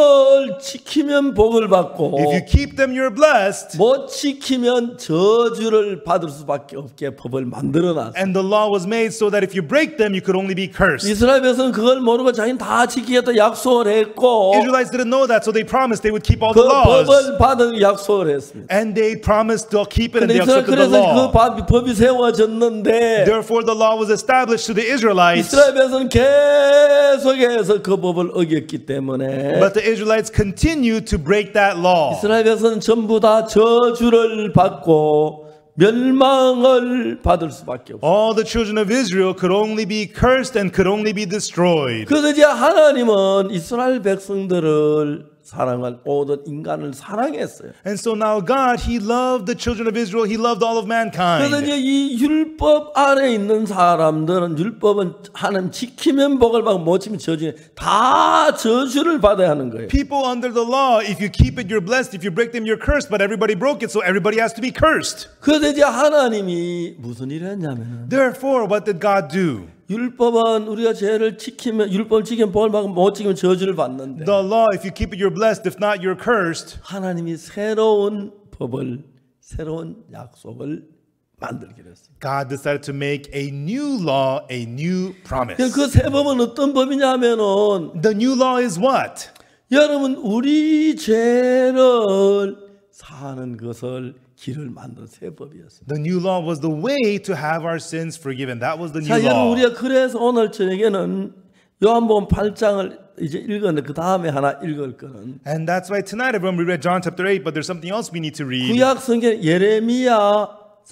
이걸 지키면 복을 받고 If you keep them, you're blessed. 못 지키면 저주를 받을 수밖에 없게 법을 만들어놨어요. And the law was made so that if you break them, you could only be cursed. 이스라엘 백성은 그걸 모르고 자기는 다 지키겠다 약속을 했고 Israelites didn't know that, so they promised they would keep all 그 the laws. 법을 받은 약속을 했습니다. And they promised to keep it, and 근데 they 이스라엘 accepted the 그래서 그 law. 법이 세워졌는데 Therefore, the law was established to the Israelites. 이스라엘 백성은 계속해서 그 법을 어겼기 때문에 But the Israelites continued to break that law. 이스라엘 백성은 전부 다 저주를 받고 멸망을 받을 수밖에 없어요. All the children of Israel could only be cursed and could only be destroyed. 그래서 이제 하나님은 이스라엘 백성들을 사랑할 모든 인간을 사랑했어요. And so now God, He loved the children of Israel. He loved all of 그래서 mankind. 이제 이 율법 아래 있는 사람들은 율법은 하나님 지키면 복을 받고 못 지키면 저주, 다 저주를 받아야 하는 거예요. People under the law, if you keep it, you're blessed. If you break them, you're cursed. But everybody broke it, so everybody has to be cursed. 그래서 이제 하나님이 무슨 일을 했냐면 Therefore, what did God do? 율법은 우리가 죄를 지키면 율법을 지키면 복을 받고 못 지키면 저주를 받는데 The law, if you keep it, you're blessed. If not, you're cursed. 하나님이 새로운 법을 새로운 약속을 만들기로 했어요. God decided to make a new law, a new promise. 그 새 법은 어떤 법이냐면은 The new law is what? 여러분 우리 죄를 사는 것을 길을 만든 새 법이었어요. The new law was the way to have our sins forgiven. That was the new 자, 여러분 law. 우리가 그래서 오늘 저녁에는 요한복음 8장을 이제 읽었는데 그 다음에 하나 읽을 거는 And that's why tonight, everyone, we read John chapter 8, but there's something else we need to read. 구약 성경 예레미야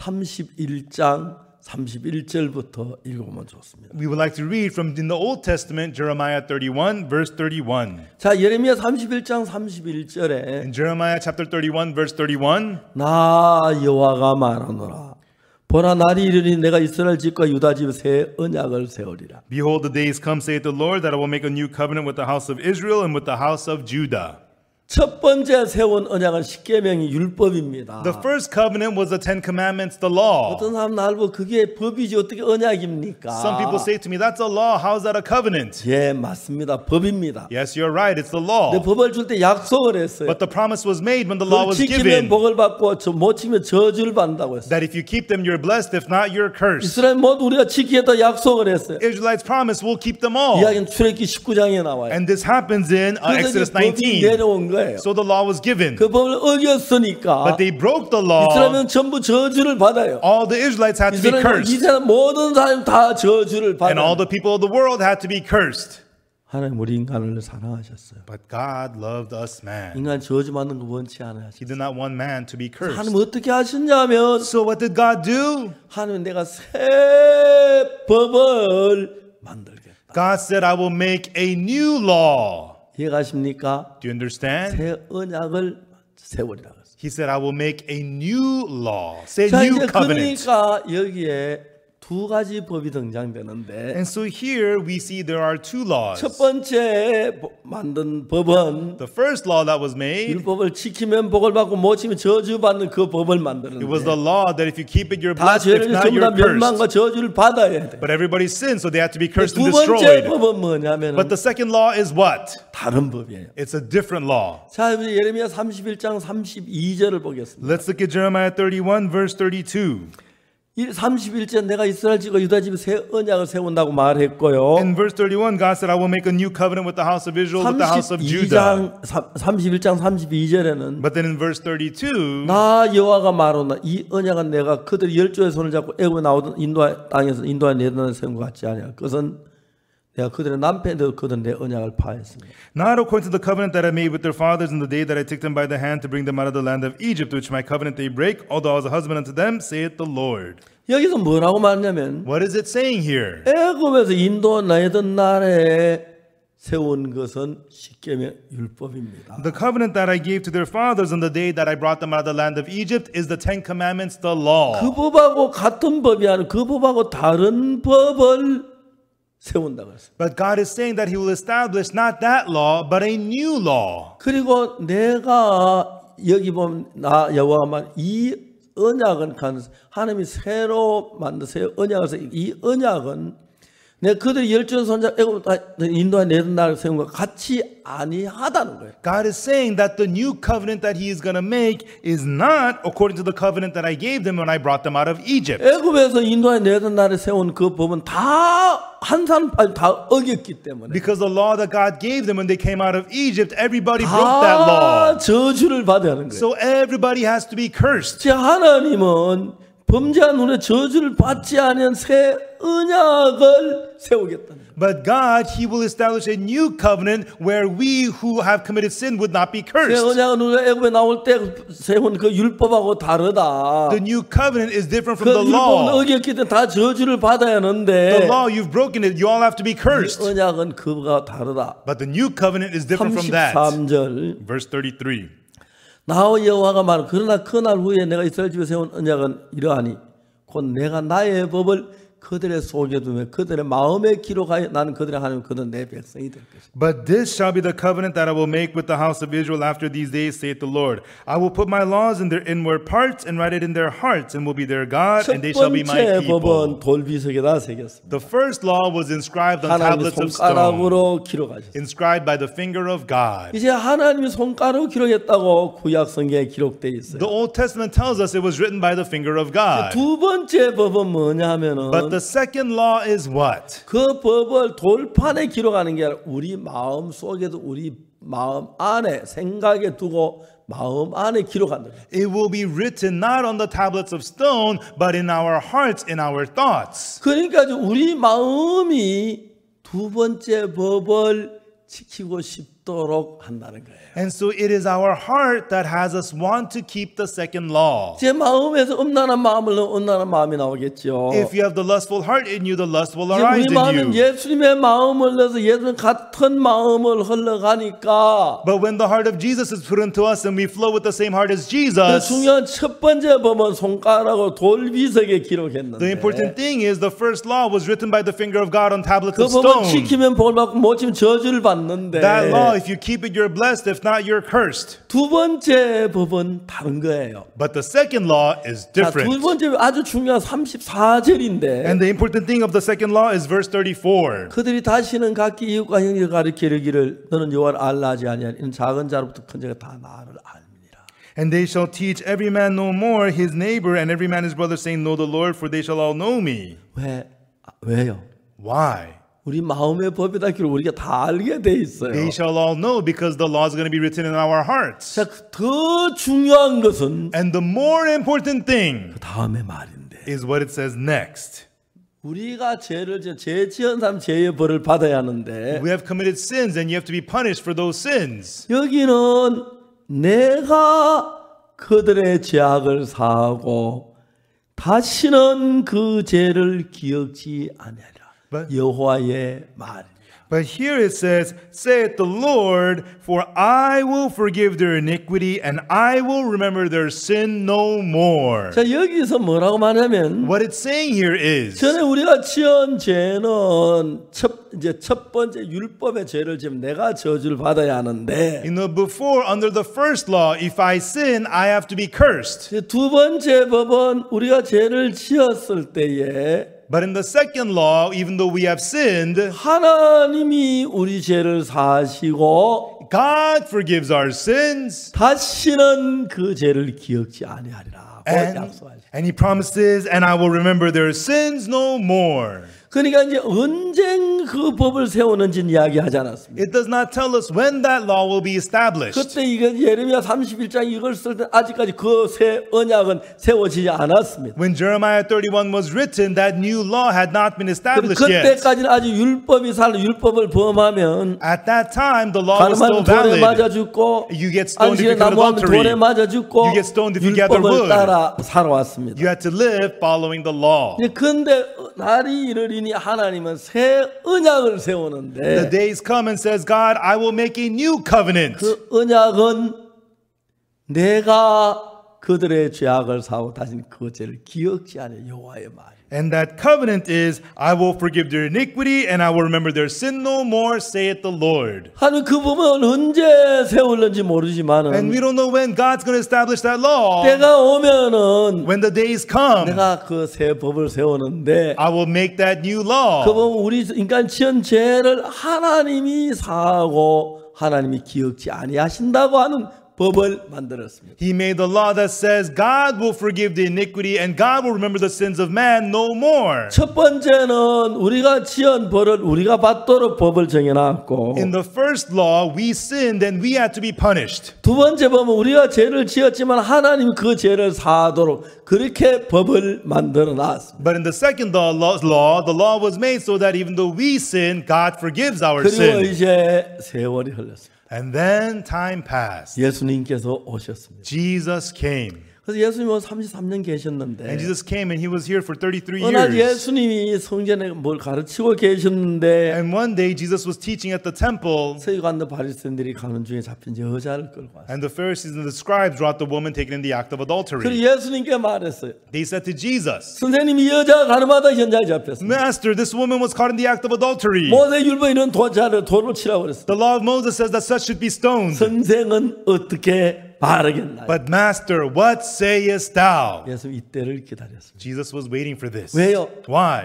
31장 31절부터 읽어보면 좋습니다. We would like to read from in the Old Testament, Jeremiah 31, verse 31. 자, 예레미야 31장 31절에 In Jeremiah chapter 31, verse 31, 나 여호와가 말하노라 보라 날이 이르니 내가 이스라엘 집과 유다 집에 새 언약을 세우리라. Behold, the days come, saith the Lord, that I will make a new covenant with the house of Israel and with the house of Judah. 첫 번째 세운 언약은 십계명이 율법입니다. The first covenant was the Ten Commandments, the law. 어떤 사람 날 보고 그게 법이지 어떻게 언약입니까? Some people say to me, that's a law. How is that a covenant? 예, 맞습니다. 법입니다. Yes, you're right. It's the law. 근데 법을 줄 때 약속을 했어요. But the promise was made when the law 그걸 was 지키면 given. 복을 받고 못 지키면 저주를 받는다고 했어요. That if you keep them, you're blessed. If not, you're cursed. 이스라엘 모두 우리가 지키겠다 약속을 했어요. Israelites promise we'll keep them all. 이야기는 출애굽기 19장에 나와요. And this happens in 그래서 Exodus 이제 법이 19. 내려온 거예요. So the law was given. 그 법을 어겼으니까 But they broke the law. 이스라엘은 전부 저주를 받아요. All the Israelites had to be 이스라엘 cursed. 이스라엘 모든 사람 다 저주를 And all 받아요. the people of the world had to be cursed. 하나님 우리 인간을 사랑하셨어요. But God loved us man. 인간 저주받는 거 원치 않아요. He did not want man to be cursed. 하나님 어떻게 하셨냐면 So what did God do? 하나님 내가 새 법을 만들겠다. God said, I will make a new law. 이해가십니까? Do you understand? 새 언약을 세우리라고 했어요. He said, I will make a new law. Say 자 new 이제 covenant. 그러니까 여기에 두 가지 법이 등장되는데 And so here we see there are two laws. 첫 번째 만든 법은 The first law that was made, 율법을 지키면 복을 받고 못 지키면 저주받는 그 법을 it was 만드는데 the law that if you keep it, you're 다 blessed. If 죄를 not, 전부 다 you're cursed. 멸망과 저주를 받아야 돼. But everybody sinned, so they had to be cursed and 두 번째 destroyed. 법은 뭐냐면 But the second law is what? 다른 법이에요. It's a different law. 자, 우리 예레미야 31장 32절을 보겠습니다. Let's look at Jeremiah 31, verse 32. 31절 내가 이스라엘 집과 유다 집에 새 언약을 세운다고 말했고요. In verse 31, God said, I will make a new covenant with the house of Israel, with the house of Judah. 31장 32절에는 But then in verse 32, 나 여호와가 말하노라 이 언약은 내가 그들이 열조의 손을 잡고 애굽에 나오던 인도의 땅에서 인도의 내던에 세운 것 같지 아니야. 그것은 내가 그들의 남편에 그들은 내 언약을 파했습니다. not according to the covenant that I made with their fathers in the day that I took them by the hand to bring them out of the land of Egypt, which my covenant they break, although I was a husband unto them, saith the Lord. 여기서 뭐라고 말하냐면 What is it saying here? 애굽에서 인도 내던 날에 세운 것은 십계명 율법입니다. The covenant that I gave to their fathers on the day that I brought them out of the land of Egypt is the Ten Commandments, the law. 그 법하고 같은 법이 아니라 그 법하고 다른 법을 세운다고 했어요. But God is saying that He will establish not that law, but a new law. 그리고 내가 여기 보면 나 여호와가 말 이 언약은 하나님이 새로 만든 새 언약에서 이 언약은 내가 그들이 열전 손자 인도에 내던 날 세운 것 같이 아니하다는 거예요. God is saying that the new covenant that He is going to make is not according to the covenant that I gave them when I brought them out of Egypt. 애굽에서 인도에 내던 날에 세운 그 법은 다 한 사람 다 어겼기 때문에 Because the law that God gave them when they came out of Egypt, everybody broke that law. 다 저주를 받아야 하는 거예요. So everybody has to be cursed. 하나님은 범죄한 후에 저주를 받지 않은 새 언약을 세우겠다는 거예요. But God, He will establish a new covenant where we who have committed sin would not be 새 cursed. 언약은 우리가 애굽에 나올 때 세운 그 율법하고 다르다. The new covenant is different 그 from the 율법은 law. 어겼기 때문에 다 저주를 받아야 The 하는데 law, you've broken it, you all have to be cursed. 언약은 그거가 다르다. But the new covenant is different from that. 33절 Verse 33. 나와 여호와가 말하노라 그러나 그날 후에 내가 이스라엘 집에 세운 언약은 이러하니 곧 내가 나의 법을 그들의 속에 두며 그들의 마음에 기록하여 나는 그들의 하나님 그들은 내 백성이 될 것이다. But this shall be the covenant that I will make with the house of Israel after these days, saith the Lord. I will put my laws in their inward parts and write it in their hearts, and will be their God, 첫 and they shall be my 번째 people. 법은 돌비석에다 새겼습니다. The first law was inscribed on 하나님의 tablets of stone, 손가락으로 기록하셨습니다. inscribed by the finger of God. 이제 하나님이 손가락으로 기록했다고 구약 성경에 기록되어 있어요. The Old Testament tells us it was written by the finger of God. 두 번째 법은 뭐냐 하면은 But the second law is what? 그 법을 돌판에 기록하는 게 아니라 우리 마음 속에도 우리 마음 안에 생각에 두고 마음 안에 기록한다. It will be written not on the tablets of stone, but in our hearts, in our thoughts. 그러니까 우리 마음이 두 번째 법을 지키고 싶도록 한다는 거예요. And so it is our heart that has us want to keep the second law. 제 마음에서 음란한 마음을 넣으면 음란한 마음이 나오겠죠. If you have the lustful heart in you, the lust will 이제 arise 우리 마음은 in you. 예수님의 마음을 넣어서 예수님 같은 마음을 흘러가니까 But when the heart of Jesus is put into us and we flow with the same heart as 그 Jesus, 중요한 첫 번째 법은 손가락으로 돌비석에 기록했는데 the important thing is the first law was written by the finger of God on tablets 그 of 법을 stone. 지키면 복을 받고 못 지키면 저주를 받는데 That law, if you keep it, you're blessed. If not, you're cursed. 두 번째 법은 다른 거예요. But the second law is 자, 두 different. 번째 아주 중요한 34절인데 And the important thing of the second law is verse 34. 그들이 다시는 각기 이웃과 형제를 가리켜 이르기를 너는 여호와를 알라 하지 아니하니 이는 작은 자로부터 큰 자가 다 나를 알미니라. And they shall teach every man no more his neighbor and every man his brother, saying, Know the Lord, for they shall all know me. 왜요? Why? 우리 마음의 법이다 기록 우리가 다 알게 돼 있어요. They shall all know because the law is going to be written in our hearts. 자, 더 중요한 것은 And the more important thing 그 다음의 말인데 is what it says next. 우리가 죄 지은 사람 죄의 벌을 받아야 하는데 We have committed sins and you have to be punished for those sins. 여기는 내가 그들의 죄악을 사하고 다시는 그 죄를 기억지 아니하리라. 여호와의 말. But here it says, saith the Lord, for I will forgive their iniquity and I will remember their sin no more. 자, 여기서 뭐라고 말하면 What it's saying here is, 전에 우리가 지은 죄는 첫 번째 율법의 죄를 지면 내가 저주를 받아야 하는데 before, under the first law, if I sin, I have to be cursed. 두 번째 법은 우리가 죄를 지었을 때에 But in the second law, even though we have sinned, 하나님이 우리 죄를 사하시고 God forgives our sins. 다시는 그 죄를 기억지 아니하리라. And he promises, and I will remember their sins no more. 그러니까 이제 언젠 그 법을 세우는지는 이야기하지 않았습니다. It does not tell us when that law will be established. 그때 이게 예레미야 31장 이걸 쓸 때 아직까지 그 새 언약은 세워지지 않았습니다. When Jeremiah 31 was written, that new law had not been established yet. 그때까지는 아직 율법을 범하면 At that time, the law was still 가늠하면 돌에 맞아 valid. 죽고 You get stoned if you 안식에 commit 나무하면 adultery. 돌에 맞아 죽고 You get stoned if you gather 율법을 wood. 따라 살아왔습니다. You had to live following the law. 그런데 날이 이르리니 하나님은 새 언약을 The 세우는데 days come and says, God, I will make a new covenant. 그 언약은 내가 그들의 죄악을 사하고 다시는 그 죄를 기억지 않을 여호와의 말. And that covenant is, I will forgive their iniquity and I will remember their sin no more, saith the Lord. 하나님 그 부분은 언제 세울는지 And 모르지만은 we don't know when God's going to establish that law. 때가 오면은 When the days come, 내가 그 새 법을 세우는데 I will make that new law. 그 법은 우리 인간 지은 죄를 하나님이 사하고 하나님이 기억지 아니하신다고 하는 법을 만들었습니다. He made the law that says God will forgive the iniquity and God will remember the sins of man no more. 첫 번째는 우리가 지은 벌을 우리가 받도록 법을 정해놨고 In the first law, we sinned and we had to be punished. 두 번째 법은 우리가 죄를 지었지만 하나님이 그 죄를 사하도록 그렇게 법을 만들어 놨습니다. But in the second law, the law was made so that even though we sin, God forgives our 그리고 sin. 이제 세월이 흘렀습니다. And then time passed. 예수님께서 오셨습니다. Jesus came. 그래서 예수님은 33년 계셨는데 And Jesus came and he was here for 33 어느 날 years. 예수님이 성전에 뭘 가르치고 계셨는데 And one day Jesus was teaching at the temple 서기관들 바리새인들이 가는 중에 잡힌 여자를 끌고 왔어요. and the Pharisees and the scribes brought the woman taken in the act of adultery. 그리고 예수님께 말했어요. They said to Jesus, 선생님이 여자가 가늠하다 현장에 잡혔습니다. Master, this woman was caught in the act of adultery. 모세 율법에 이런 돌로 치라고 그랬어요. The law of Moses says that such should be stoned. 선생은 어떻게 바르겠나요? But Master, what sayest thou? 예수님 이때를 기다렸습니다. Jesus was waiting for this. 왜요? Why?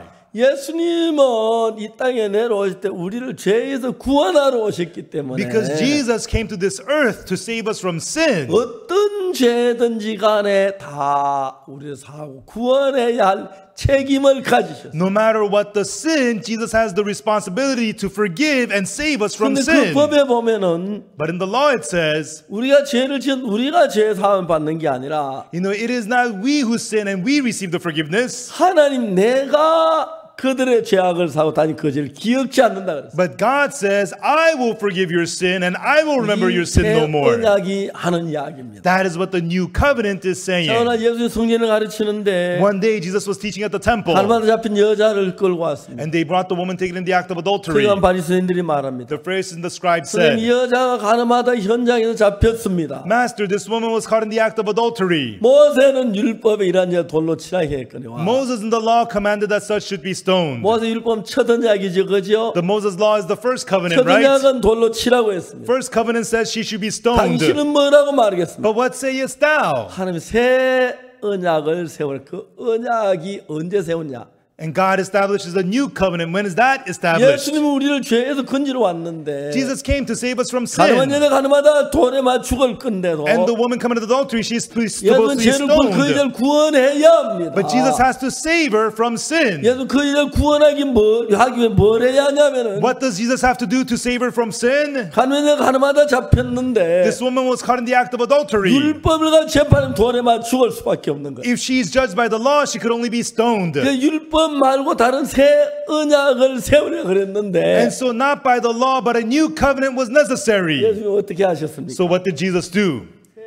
예수님은 이 땅에 내려오실 때 우리를 죄에서 구원하러 오셨기 때문에 Because Jesus came to this earth to save us from sin. 어떤 죄든지 간에 다 우리를 사하고 구원해야 할 책임을 가지셨어요. No matter what the sin, Jesus has the responsibility to forgive and save us from 그런데 그 sin. 법에 보면은 But in the law it says, 우리가 죄를 지은 우리가 죄 사함을 받는 게 아니라 it is not we who sin and we receive the forgiveness, 하나님 내가 그들의 죄악을 사고 다니 그 죄를 기억지 않는다 그랬어요. but God says, I will forgive your sin and I will remember your sin no more. 언약이 하는 이야기입니다. That is what the new covenant is saying. 오늘 예수님 성전을 가르치는데 One day Jesus was teaching at the temple 가늠하다 잡힌 여자를 끌고 왔습니다. and they brought the woman taken in the act of adultery. 서기관 바리새인들이 말합니다. The Pharisees and the scribes 선생님 said, 이 여자가 가늠하다 현장에서 잡혔습니다. Master, this woman was caught in the act of adultery. 모세는 율법에 이러한 죄 돌로 치라 했거니와 Moses in the law commanded that such should be stoned. 모세 율법 첫 언약이죠, 그죠? The Moses law is the first covenant, 첫 right? 언약은 돌로 치라고 했습니다. First covenant says she should be stoned. 당신은 뭐라고 말하겠습니까? But what sayest thou? 하나님 새 언약을 세울 그 언약이 언제 세웠냐? And God establishes a new covenant. When is that established? 예수님은 우리를 죄에서 건지러 왔는데 Jesus came to save us from 가늠한 sin. 여자 가늠하다 돌에 맞 죽을 건데도 And the woman committed adultery, she's supposed 예수는 to be 죄를 그 stoned. 여자를 구원해야 합니다. But Jesus has to save her from sin. 예수 그 여자를 구원하기 하기 위해 뭘 해야 하냐면은 What does Jesus have to do to save her from sin? 가늠한 여자 가늠하다 잡혔는데 This woman was caught in the act of adultery. 율법을 가지고 재판하면 돌에 맞 죽을 수밖에 없는 거예요. If she's judged by the law, she could only be stoned. 그 율법 율법 말고 다른 새 언약을 세우려 그랬는데 And so not by the law, but a new covenant was necessary. 예수님 어떻게 하셨습니까? So what did Jesus do? 새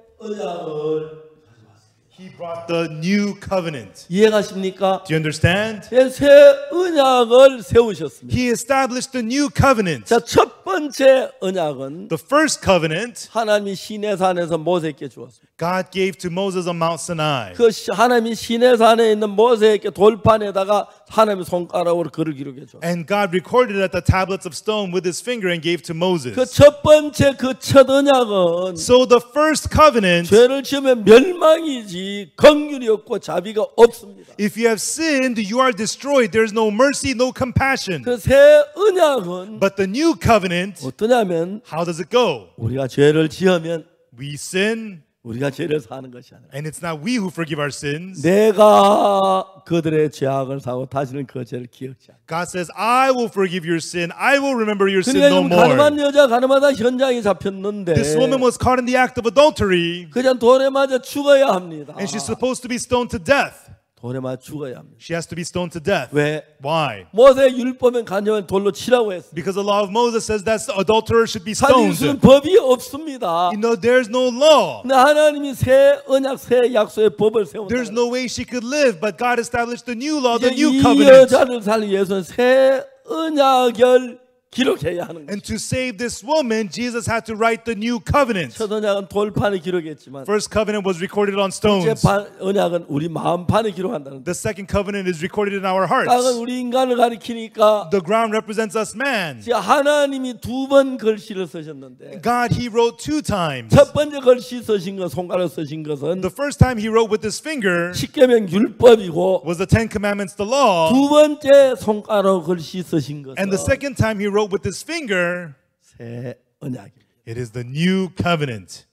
언약을 He brought the new covenant. 이해가십니까? Do you understand? 새 언약을 세우셨습니다. He established the new covenant. 자, 첫 번째 언약은 The first covenant 하나님이 시내산에서 모세에게 주었습니다. God gave to Moses on Mount Sinai. 그 하나님이 시내산에 있는 모세에게 돌판에다가 하나님의 손가락으로 글을 기록해 줬어요. And God recorded it at the tablets of stone with his finger and gave to Moses. 그 첫 번째 그 첫 언약은 So the first covenant, 죄를 지으면 멸망이지 긍휼이 없고 자비가 없습니다. if you have sinned, you are destroyed. There is no mercy, no compassion. 그 새 언약은 But the new covenant, 어떠냐면 how does it go? 우리가 죄를 지으면 We sin, 우리가 죄를 사는 것이 아니라 and it's not we who forgive our sins. 내가 그들의 죄악을 사고 다시는 그 죄를 기억지 않아. God says, I will forgive your sin. I will remember your sin 그러니까 no 지금 가늠한 more. 여자 가늠하다 현장에 잡혔는데 This woman was caught in the act of adultery, 그냥 돌에 맞아 죽어야 합니다. and she's supposed to be stoned to death. 돌에 맞아 죽어야 합니다. She has to be stoned to death. 왜? Why? 모세 율법은 간여한 돌로 치라고 했습니다. Because the law of Moses says that adulterers should be 살릴 수 있는 stoned. 법이 없습니다. You know, there's no law. 근데 하나님이 새 언약, 새 약속의 법을 세운다. There's no way she could live, but God established the new law, the 이제 new 이 covenant. 여자를 살리기 위해서는 새 언약을 기록해야 하는 거예요. And to save this woman, Jesus had to write the new covenant. 첫 언약은 돌판에 기록했지만 First covenant was recorded on 제 stones. 언약은 우리 마음판에 기록한다는 The second covenant is recorded in our 땅은 hearts. 우리 인간을 가리키니까 The ground represents us man. 이제 하나님이 두 번 글씨를 쓰셨는데 God, he wrote 2 times. 첫 번째 글씨 쓰신 것, 손가락 쓰신 것은 The first time he wrote with his finger 십계명 율법이고 was the 10 commandments, the law. 두 번째 손가락 글씨 쓰신 것은 And the second time he wrote with his finger, 새 언약입니다. it is the new covenant.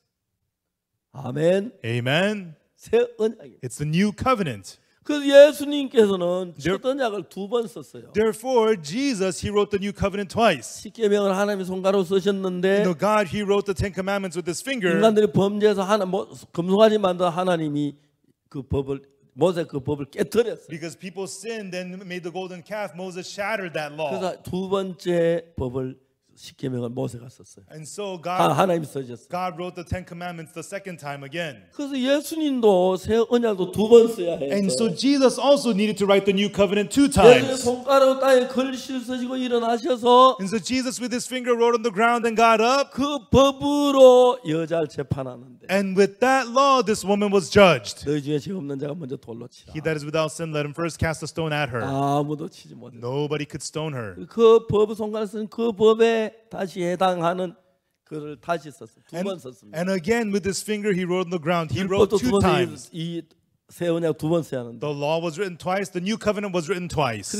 아멘. Amen. 새 언약입니다. It's the new covenant. 그래서 예수님께서는 첫 언약을 두 번 썼어요. Therefore, Jesus, he wrote the new covenant twice. 십계명을 하나님의 손가락으로 쓰셨는데 You know, God, he wrote the 10 commandments with his finger. 인간들이 범죄해서 금송아지 만든 하나님이 그 법을 모세 그 법을 깨뜨렸어요. Because people sinned and made the golden calf, Moses shattered that law. 그래서 두 번째 법을 십계명을 모세가 썼어요. And so 하나님이 쓰셨어요. God wrote the 10 commandments the second time again. 그래서 예수님도 새 언약도 두 번 써야 해요. And so Jesus also needed to write the new covenant 2 예수님 times. 손가락으로 땅에 글씨를 쓰시고 일어나셔서 And so Jesus with his finger wrote on the ground and got up. 그 법으로 여자를 재판하는데 And with that law, this woman was judged. 너희 중에 죄 없는 자가 먼저 돌로 치라. He that is without sin, let him first cast a stone at her. 아무도 치지 못해. Nobody could stone her. 그 법 손가락 쓴 그 법에 다시 해당하는 글을 다시 썼어요. 두 번 썼습니다. And again, with his finger, he wrote on the ground. He wrote 율법도 2 times. 이새 언약 두 번 써야 하는데 The law was written twice. The new covenant was written twice.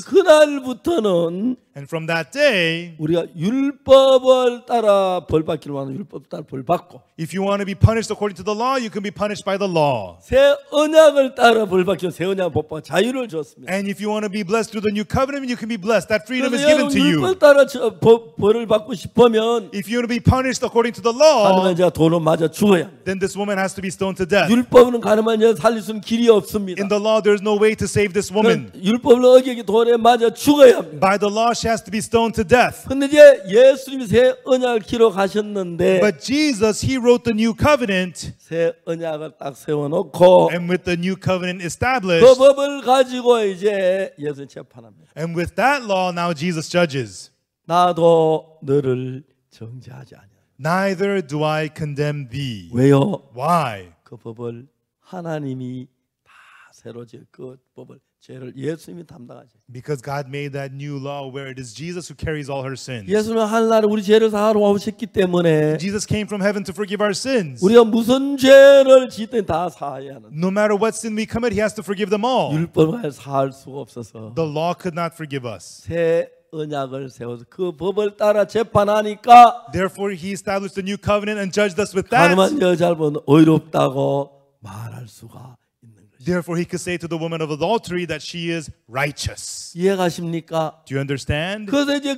그날부터는 And from that day, 우리가 율법을 따라 벌 받기로 하는 율법 따라 벌 받고 if you want to be punished according to the law, you can be punished by the law. 새 언약을 따라 벌 받기로 새 언약 법과 자유를 줬습니다. And if you want to be blessed through the new covenant, you can be blessed. That freedom is 그래서 given 여러분 to you. 율법 따라 벌을 받고 싶으면 If you want to be punished according to the law, 가늠한 자가 돌로 맞아 죽어야 합니다. then this woman has to be stoned to death. 율법은 가늠한 자 살릴 수 있는 길이 없습니다. In the law, there's no way to save this woman. 율법을 어기기 돌에 맞아 죽어야 합니다. By the law, she has to be stoned to death. 근데 이제 예수님이 새 언약을 기록하셨는데 But Jesus, he wrote the new covenant, 새 언약을 딱 세워놓고 and with the new covenant 그 established, 법을 가지고 이제 예수님 재판합니다. and with that law, now Jesus judges. 나도 너를 정죄하지 않아. Neither do I condemn thee. 왜요? Why? 그 법을 하나님이 다 새로 지은 그 법을 죄를 예수님이 담당하죠. Because God made that new law where it is Jesus who carries all her sins. 예수님은 하늘나라에 우리 죄를 사하러 오셨기 때문에 Jesus came from heaven to forgive our sins. 우리가 무슨 죄를 짓든 다 사해야 하는. No matter what sin we commit, he has to forgive them all. 율법을 사할 수가 없어서 The law could not forgive us. 새 언약을 세워서 그 법을 따라 재판하니까 Therefore, he established a new covenant and judged us with that. 가늠한 여자를 보면 의롭다고 말할 수가 있는 것이죠. Therefore, he could say to the woman of adultery that she is righteous. 이해가십니까? Do you understand? 그래서 이제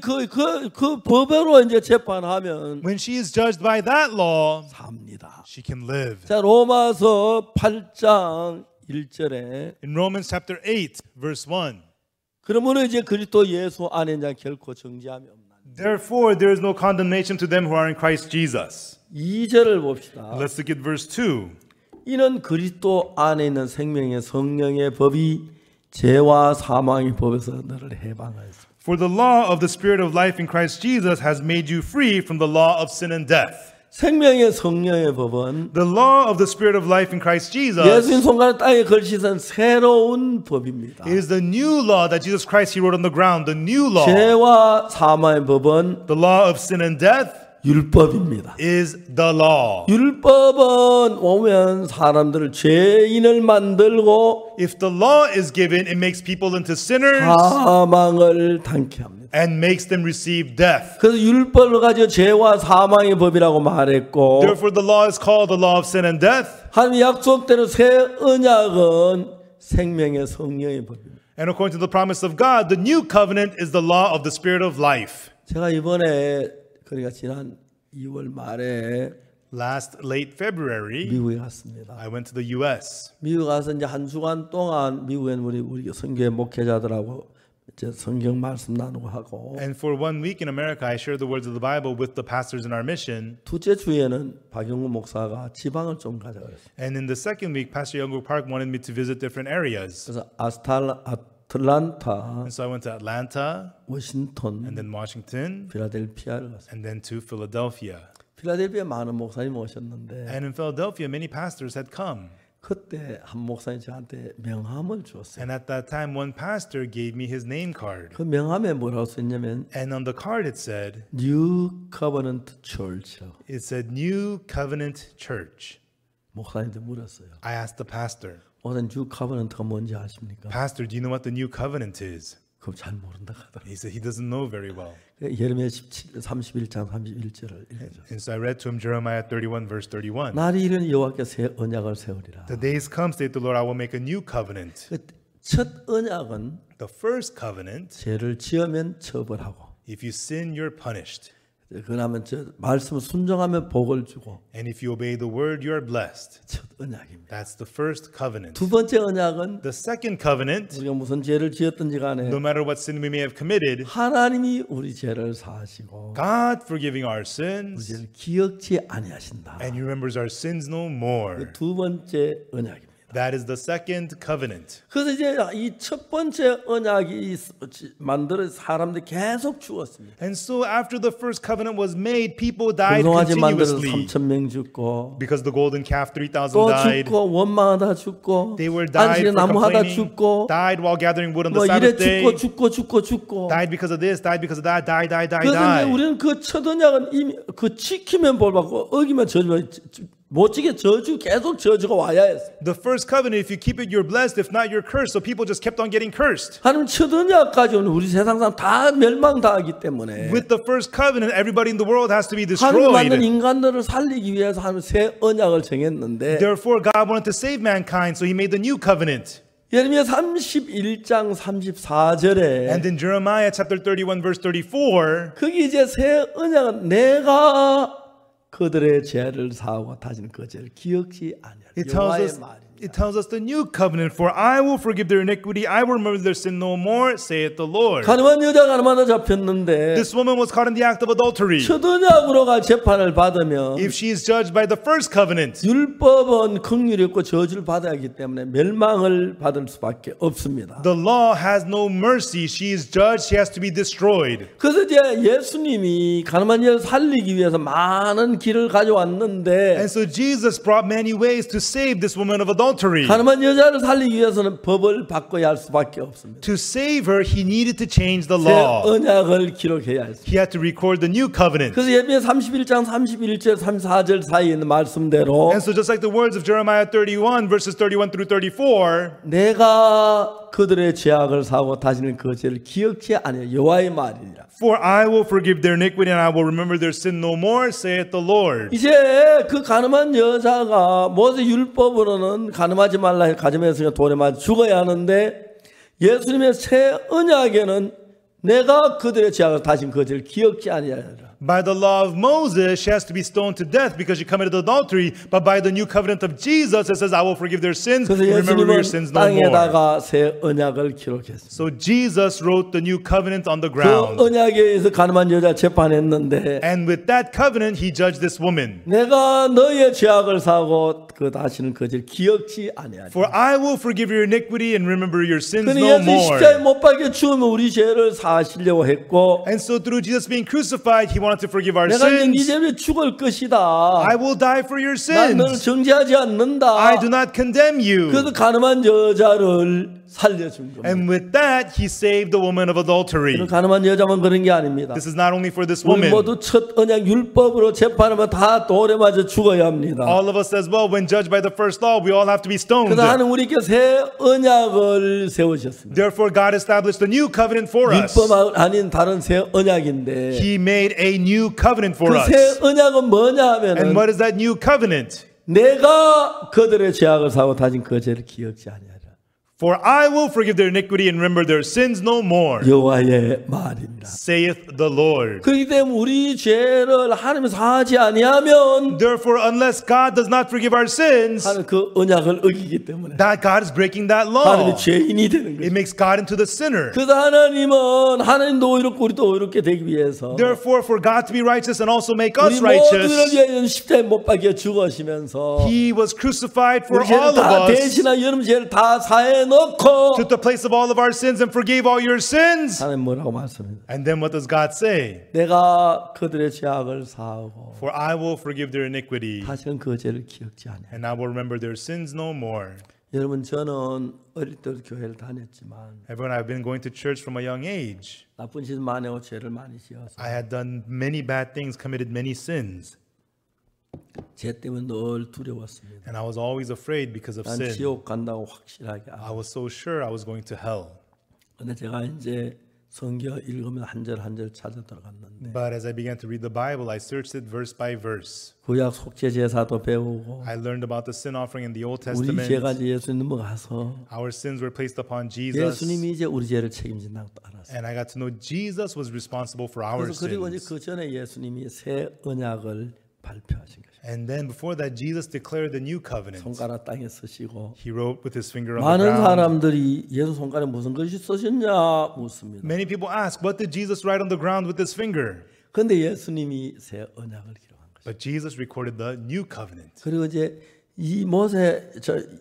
그 법으로 이제 재판하면 When she is judged by that law, 삽니다. she can live. 자, 로마서 8장 1절에 In Romans chapter 8, verse 1, 그러므로 이제 그리스도 예수 안에 이제 결코 정죄함이 없나. Therefore, there is no condemnation to them who are in Christ Jesus. 2절을 봅시다. Let's look at verse 2. 이는 그리스도 안에 있는 생명의 성령의 법이 죄와 사망의 법에서 너를 해방하였습니다. For the law of the Spirit of life in Christ Jesus has made you free from the law of sin and death. 생명의 성령의 법은 The law of the Spirit of life in Christ Jesus 예수님 손가락 땅에 걸치신 새로운 법입니다. is the new law that Jesus Christ he wrote on the ground, the new law. 죄와 사망의 법은 The law of sin and death 율법입니다. is the law. 율법은 오면 사람들을 죄인을 만들고 If the law is given, it makes people into sinners 사망을 당케 합니다. and makes them receive death. 그래서 율법을 가지고 죄와 사망의 법이라고 말했고 Therefore, the law is called the law of sin and death. 하나님 약속대로 새 언약은 생명의 성령의 법입니다. And according to the promise of God, the new covenant is the law of the Spirit of life. 제가 이번에 그러니까 지난 2월 말에 Last late February, 미국에 갔습니다. I went to the U.S. 미국 가서 이제 한 주간 동안 미국에 우리 성교회 목회자들하고 이제 성경 말씀 나누고 하고 And for 1 week in America, I shared the words of the Bible with the pastors in our mission. 둘째 주에는 박영구 목사가 지방을 좀 가자 그랬어요. And in the second week, Pastor Youngwook Park wanted me to visit different areas. 그래서 아틀란타, And so I went to Atlanta, 워싱턴, and then Washington, 필라델피아를 갔어요. and then to Philadelphia. 필라델피아에 많은 목사님 오셨는데 And in Philadelphia, many pastors had come. 그때 한 목사님 저한테 명함을 주었어요. And at that time, one pastor gave me his name card. 그 명함에 뭐라고 써있냐면 And on the card, it said, New Covenant Church. New Covenant Church. 목사님한테 물었어요. I asked the pastor, 오늘 New Covenant가 뭔지 아십니까? Pastor, do you know what the New Covenant is? 그럼 잘 모른다 하더라고요. He said he doesn't know very well. 예레미야 31장 31절을 읽어줘. And so I read to him Jeremiah 31, verse 31. 날이 이르니 여호와께 새 언약을 세우리라. The days come, saith the Lord, I will make a new covenant. 첫 언약은 The first covenant, 죄를 지으면 처벌하고 if you sin, you're punished. 그러면 저 말씀을 순종하면 복을 주고 And if you obey the word, you are blessed. 첫 언약입니다. That's the first covenant. 두 번째 언약은 The second covenant, 우리가 무슨 죄를 지었든지 간에 no matter what sin we may have committed, 하나님이 우리 죄를 사하시고 God forgiving our 우리 sins, 죄를 기억지 아니하신다. and he remembers our sins no more. 그 두 번째 언약입니다. That is the second covenant. 그래서 이제 이 첫 번째 언약이 만들어 사람들이 계속 죽었습니다. And so after the first covenant was made, people died 공동화지 만들어서 continuously. 3,000명 죽고 Because the golden calf, 3,000 또 died. 죽고 원망하다 죽고 They were died 안식에 for 나무하다 complaining, 죽고 died while gathering wood on the 뭐 이래 Sabbath day, 죽고 died because of this, died because of that, die. 그래서 이제 우리는 그 첫 언약은 이미 그 지키면 복 받고 어기면 못 지게 저주 계속 저주가 와야 했어. The first covenant, if you keep it, you're blessed. If not, you're cursed. So people just kept on getting cursed. 하나님 첫 언약까지는 우리 세상 사람 다 멸망당하기 때문에 With the first covenant, everybody in the world has to be 하나님 만든 destroyed. 인간들을 살리기 위해서 하나님 새 언약을 정했는데 Therefore, God wanted to save mankind, so he made the new covenant. 예레미야 31장 34절에 And in Jeremiah chapter 31, verse 34, 거기 이제 새 언약은 내가 그들의 죄를 사하고 다시는 그 죄를 기억지 아니하리라. it tells us the new covenant. For I will forgive their iniquity, I will remember their sin no more, saith the Lord. 가늠한 여자가 가늠하다 잡혔는데 This woman was caught in the act of adultery. 첫 언약으로가 재판을 받으면 If she is judged by the first covenant, 율법은 긍휼이 없고 저주를 받아야 하기 때문에 멸망을 받을 수밖에 없습니다. the law has no mercy. She is judged, she has to be destroyed. 그래서 이제 예수님이 가늠한 여자를 살리기 위해서 많은 길을 가져왔는데 And so Jesus brought many ways to save this woman of adultery. 가늠한 여자를 살리기 위해서는 법을 바꿔야 할 수밖에 없습니다. To save her, he needed to change the 새 law. 언약을 기록해야 했습니다. He had to record the new covenant. 그래서 예레미야 31장 31절 34절 사이에 있는 말씀대로 And so just like the words of Jeremiah 31, verses 31 through 34, 내가 그들의 죄악을 사하고 다시는 그 죄를 기억치 아니하리라. 여호와의 말이니라. For I will forgive their iniquity and I will remember their sin no more, saith the Lord. 이제 그 가늠한 여자가 모세 율법으로는 가늠하지 말라 가늠했으니까 돌에 맞아 죽어야 하는데 예수님의 새 언약에는 내가 그들의 죄악을 다시는 그 죄를 기억지 아니하리라. By the law of Moses, she has to be stoned to death because she committed adultery. But by the new covenant of Jesus, it says, I will forgive their sins and 그래서 remember your sins no more. 땅에다가 새 언약을 기록했습니다. So Jesus wrote the new covenant on the 그 ground. 언약에 의해서 가늠한 여자 재판했는데 And with that covenant, he judged this woman. 내가 너의 죄악을 사고 그 다시는 그들 기억지 아니하리. For I will forgive your iniquity and remember your sins 근데 no 예수 more. 십자가에 못 박혀 죽으면 우리 죄를 사하시려고 했고 And so through Jesus being crucified, he wanted to forgive our 내가 이제 네 sins. 죄를 죽을 것이다. I will die for your 난 너를 sins. 정죄하지 않는다. I do not condemn you. 그래서 가늠한 여자를 살려준 겁니다. And with that, he saved the woman of adultery. 가늠한 여자만 그런 게 아닙니다. This is not only for this 우리 woman. 모두 첫 언약 율법으로 재판하면 다 돌에 맞아 죽어야 합니다. All of us as well, when judged by the first law, we all have to be stoned. 그래서 하나님 우리께 새 언약을 세우셨습니다. Therefore, God established a new covenant for us. 율법 아닌 다른 새 언약인데 He made a new covenant for 그 us. 새 언약은 뭐냐 And 하면은 what is that new covenant? 내가 그들의 죄악을 사고 다진 그 죄를 기억지 아니하리라. For I will forgive their iniquity and remember their sins no more, 여호와의 말입니다. saith the Lord. 그렇기 때문에 우리 죄를 하나님이 사하지 아니하면 Therefore, unless God does not forgive our sins, 하나님 그 언약을 어기기 때문에 that God is breaking that law. 하나님이 죄인이 되는 It 거예요. makes God into the sinner. 그래서 하나님은 하나님도 의롭고 우리도 의롭게 되기 위해서 Therefore, for God to be righteous and also make 우리 us 모두를 righteous, 위하여 십자가에 못 박혀 죽으시면서 He was crucified for 우리 all 죄를 다 of us, 대신하 여러분 죄를 다 사해 놓고 took the place of all of our sins and forgave all your sins. 하나님 뭐라고 말씀합니다. And then what does God say? 내가 그들의 죄악을 사하고 For I will forgive their iniquity, 다시는 그 죄를 기억지 않아. and I will remember their sins no more. 여러분 저는 어릴 때부터 교회를 다녔지만 Everyone, I've been going to church from a young age. 나쁜 짓 많이 하고 죄를 많이 지어서 I had done many bad things, committed many sins, 죄 때문에 늘 두려웠습니다. and I was always afraid because of 난 sin. 지옥 간다고 확실하게 I 알고. was so sure I was going to hell. 근데 제가 이제 성경 읽으면 한 절 한 절 찾아 들어갔는데 But as I began to read the Bible, I searched it verse by verse. 구약 속죄 제사도 배우고 I learned about the sin offering in the Old 우리 Testament. 죄가 이제 예수님 넘어가서 Our sins were placed upon Jesus, 예수님이 이제 우리 죄를 책임진다고 또 알았어요. and I got to know Jesus was responsible for our 그래서 그리고 이제 sins. 그 전에 예수님이 새 언약을 발표하신 거죠. And then before that, Jesus declared the new covenant. 손가락 땅에 쓰시고 He wrote with his finger on the 많은 ground. 사람들이 예수 손가락에 무슨 글씨 쓰셨냐 묻습니다. Many people ask, what did Jesus write on the ground with his finger? 그런데 예수님이 새 언약을 기록한 거죠. But Jesus recorded the new covenant. 그리고 이제 이 모세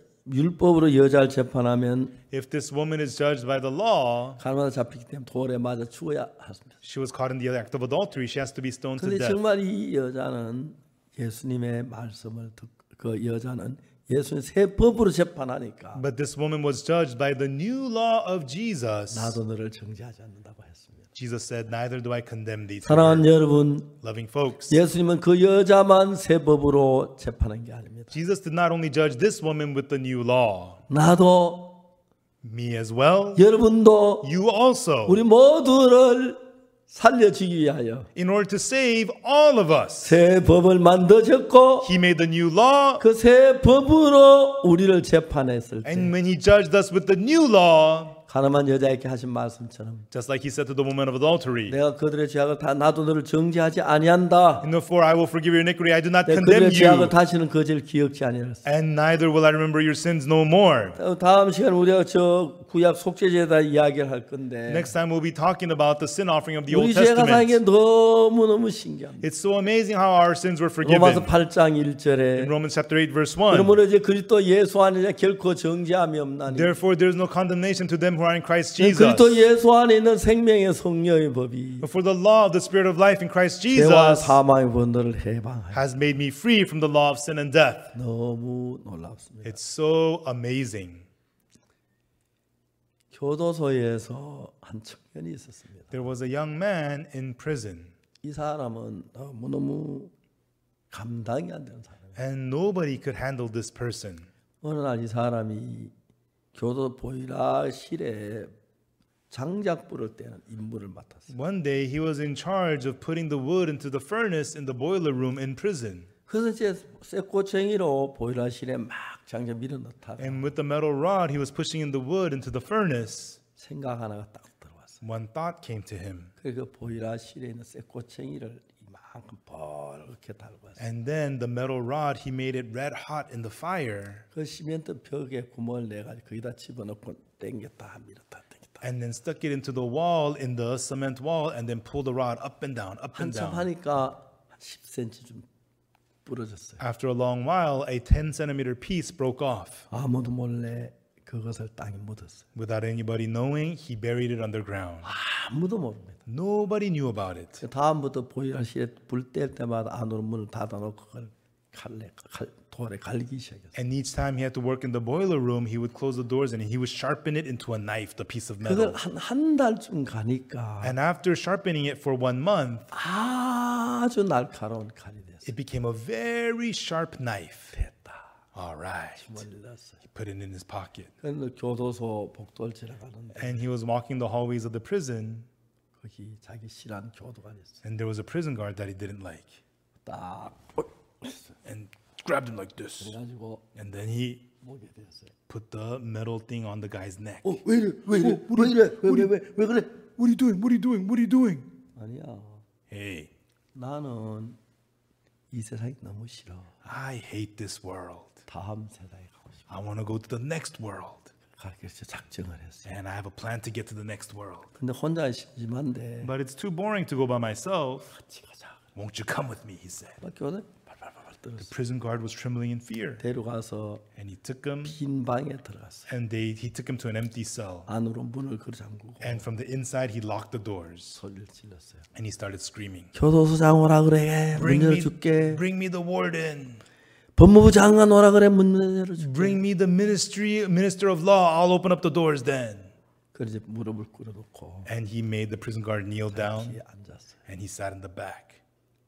율법으로 여자를 재판하면 If this woman is judged by the law, 가늠하다 잡히기 때문에 돌에 맞아 죽어야 합니다. she was caught in the act of adultery, she has to be stoned to 그런데 death. 정말 이 여자는 예수님의 말씀을 그 여자는 예수님 새 법으로 재판하니까 But this woman was judged by the new law of Jesus. 나도 너를 정죄하지 않는다고 했습니다. Jesus said, neither do I condemn thee. 사랑하는 여러분, Loving folks, 예수님은 그 여자만 새 법으로 재판한 게 아닙니다. Jesus did not only judge this woman with the new law, 나도 me as well, 여러분도 you also, 우리 모두를 살려주기 위하여 in order to save all of us. 새 법을 만드셨고 He made the new law, 그 새 법으로 우리를 재판했을 때 and when he judged us with the new law, 가늠한 여자에게 하신 말씀처럼 just like he said to the woman of adultery, 내가 그들의 죄악을 다 나도 너를 정죄하지 아니한다. and therefore I will forgive your iniquity, I do not 내가 condemn 그들의 죄악을 you, 다시는 그 죄를 기억지 아니하라. and neither will I remember your sins no more. 다음 시간 우리가 저 구약 속죄제에다 이야기를 할 건데 Next time we'll be talking about the sin offering of the Old 우리 죄가 사기에 Testament. 너무너무 신기합니다. It's so amazing how our sins were 로마서 forgiven. 8장 In 1절에 Romans chapter 8 verse 1. 그러므로 이제 그리스도 예수 안에 결코 정죄함이 없나니 Therefore there is no condemnation to them who are in Christ Jesus. 그리스도 예수 안에 있는 생명의 성령의 법이 For the law of the Spirit of life in Christ 죄와 Jesus 사망의 번들을 해방하여 has made me free from the law of sin and death. 너무 놀랍습니다. It's so amazing. 교도소에서 한 청년이 있었습니다. There was a young man in prison, 이 사람은 너무너무 감당이 안 되는 사람이에요. and nobody could handle this person. 어느 날 이 사람이 교도 보일러실에 장작 불을 때는 임무를 맡았어요. One day he was in charge of putting the wood into the furnace in the boiler room in prison. 그래서 이제 쇠꼬챙이로 보일러실에 막 장작 밀어 넣다가 And with the metal rod, he was pushing in the wood into the furnace. 생각 하나가 딱 들어왔어요. One thought came to him. 그 보일러실에 있는 쇠꼬챙이를 막 뻘겋게 달고 왔어요. And then the metal rod, he made it red hot in the fire. 그 시멘트 벽에 구멍을 내가지고 거기다 집어넣고 당겼다 밀었다 당겼다. And then stuck it into the wall, in the cement wall, and then pulled the rod up and down, up and 한참 down. 하니까 한 10cm 좀 부러졌어요. After a long while, a 10-centimeter piece broke off. 아무도 몰래 그것을 땅에 묻었어요. Without anybody knowing, he buried it underground. 아무도 모릅니다. Nobody knew about it. 다음부터 보일러실에 불 뗄 때마다 안으로 문을 닫아놓고 그걸 돌에 갈기 시작했어요. And each time he had to work in the boiler room, he would close the doors and he would sharpen it into a knife, the piece of 그걸 metal. 한 달쯤 가니까 And after sharpening it for 1 month, 아주 날카로운 칼이 됐어요. it became a very sharp knife. 됐다. All right. 멀리 났어요. He put it in his pocket. 그래서 교도소 복도를 지나가는데 And he was walking the hallways of the prison, 거기 자기 싫어하는 교도관이 있어요. and there was a prison guard that he didn't like. 딱 And grabbed him like this. 그래가지고 And then he 목에 대었어요. put the metal thing on the guy's neck. 왜 이래? 왜 이래? 왜 이래? 왜 그래? What are you doing? What are you doing? What are you doing? 아니야. Hey, 나는 이 세상이 너무 싫어. I hate this world. 다음 세상에 가고 싶어. I want to go to the next world. 그래서 작정을 했어요. And I have a plan to get to the next world. 근데 혼자 심심한데 But it's too boring to go by myself. 같이 가자. Won't you come with me? He said. 막 교대 발발발발 The 떨었어. prison guard was trembling in fear. 데려가서 And he took him, 빈 방에 들어갔어요. and he took him to an empty cell. 안으로 문을 걸어 잠그고 And from the inside, he locked the doors. 소리를 질렀어요. And he started screaming. 교도소장 오라 그래. 문 열어줄게. Bring me the warden. 법무부 장관 오라 그래. 문 열어줄게. Bring me the minister of law. I'll open up the doors then. 그래서 이제 무릎을 꿇어놓고 And he made the prison guard kneel down, 뒤에 앉았어요. and he sat in the back.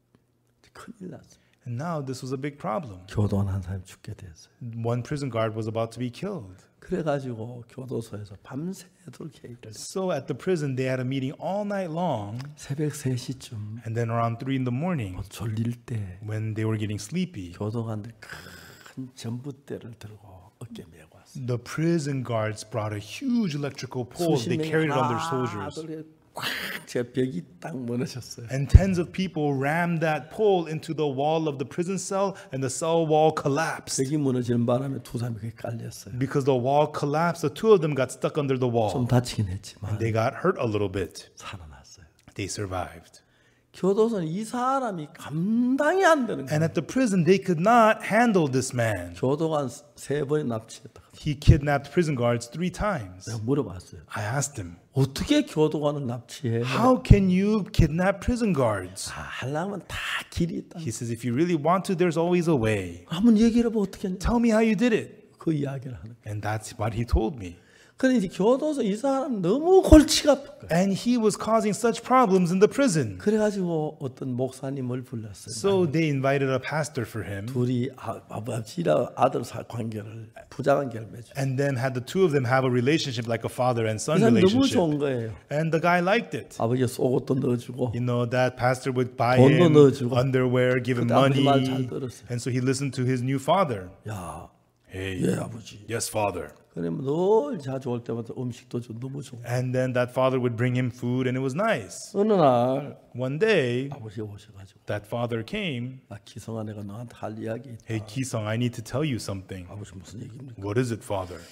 큰일 났어요. And now this was a big problem. 교도관 한 사람이 죽게 됐어요. One prison guard was about to be killed. 그래가지고 교도소에서 밤새도록 회의를 했어요. So at the prison, they had a meeting all night long. 새벽 3시쯤 And then around 3 in the morning, 졸릴 때 when they were getting sleepy, 교도관들 큰 전봇대를 들고 어깨 메고 왔어요. the prison guards brought a huge electrical pole. 수십 They 명이 carried it on their 하나 soldiers. 둘 제 벽이 딱 무너졌어요. And tens of people rammed that pole into the wall of the prison cell, and the cell wall collapsed. 벽이 무너지는 바람에 두 사람이 거기 깔렸어요. Because the wall collapsed, the two of them got stuck under the 좀 wall. 다치긴 했지만 They got hurt a little bit. 살아났어요. They survived. 교도소는 이 사람이 감당이 안 되는 And 거예요. at the prison, they could not handle this man. 교도관 3번이 납치했다. He kidnapped prison guards 3 times. 내가 물어봤어요. I asked him, 어떻게 교도관을 납치해? how can you kidnap prison guards? 하려면 다 길이 있다. He says, if you really want to, there's always a way. 한번 얘기를 해봐 어떻게 했냐? Tell me how you did it. 그 이야기를 하는 거예요. And that's what he told me. 근데 이제 교도소 이 사람 너무 골치가 아픈 거예요. And he was causing such problems in the prison. 그래가지고 어떤 목사님을 불렀어요. So they invited a pastor for him, 둘이 아버지랑 아들 관계를 부자관계를 맺어. and then had the two of them have a relationship like a father and 이 son 사람 너무 relationship. 좋은 거예요. And the guy liked it. 아버지가 속옷도 넣어주고 You know, that pastor would buy 돈도 him 넣어주고. underwear, give him 그때 아버지 money. 말 잘 들었어요. And so he listened to his new father. 야, Hey, 예 아버지. yes, father. 그러면 늘 자주 올 때마다 음식도 좀 너무 좋고. And then that father would bring him food, and it was nice. 어느 날 One day, 아버지가 오셔가지고 that father came. 나 기성아 내가 너한테 할 이야기 있다. Hey, Kisong, I need to tell you something. 아버지 무슨 얘기입니까? What is it, father?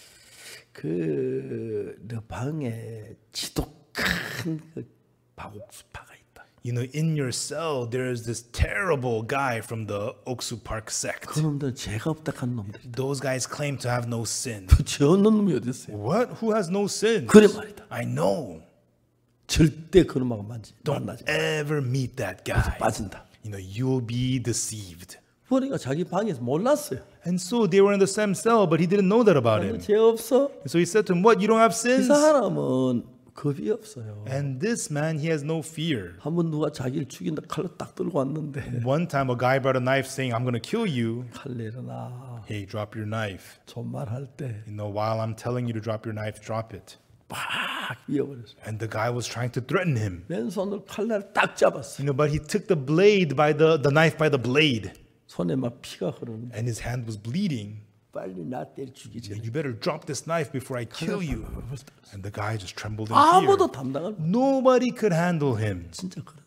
너 방에 지독한 그 박옥수파가 있다. You know, in your cell, there is this terrible guy from the Oksu Park sect. 그놈들 죄가 없다 한 놈들이다. Those guys claim to have no sin. 죄 없는 놈이 어디 있어요? What? Who has no sin? 그래 말이다. I know. 절대 그놈하고 만나지 Ever meet that guy. 빠진다. You know, you'll be deceived. 그러니까 자기 방에서 몰랐어요. And so they were in the same cell, but he didn't know that about him. 죄 없어? And so he said to him, what, you don't have 이 sins? 사람은 겁이 없어요. And this man, he has no fear. 한번 누가 자기를 죽인다 칼로 딱 들고 왔는데 One time a guy brought a knife saying, I'm going to kill you. 칼 내려놔. Hey, drop your knife. 존말할 때 You know, while I'm telling you to drop your knife, drop it. 팍 위어버렸어. And the guy was trying to threaten him. 왼손으로 칼날을 딱 잡았어. You know, but he took the blade by the knife by the blade. 손에 막 피가 흐르는데 And his hand was bleeding. 빨리 나 때려 죽이지. You better drop this knife before I kill you. And the guy just trembled in fear. 아무도 담당을 못. Nobody could handle him. 진짜 그런 사람.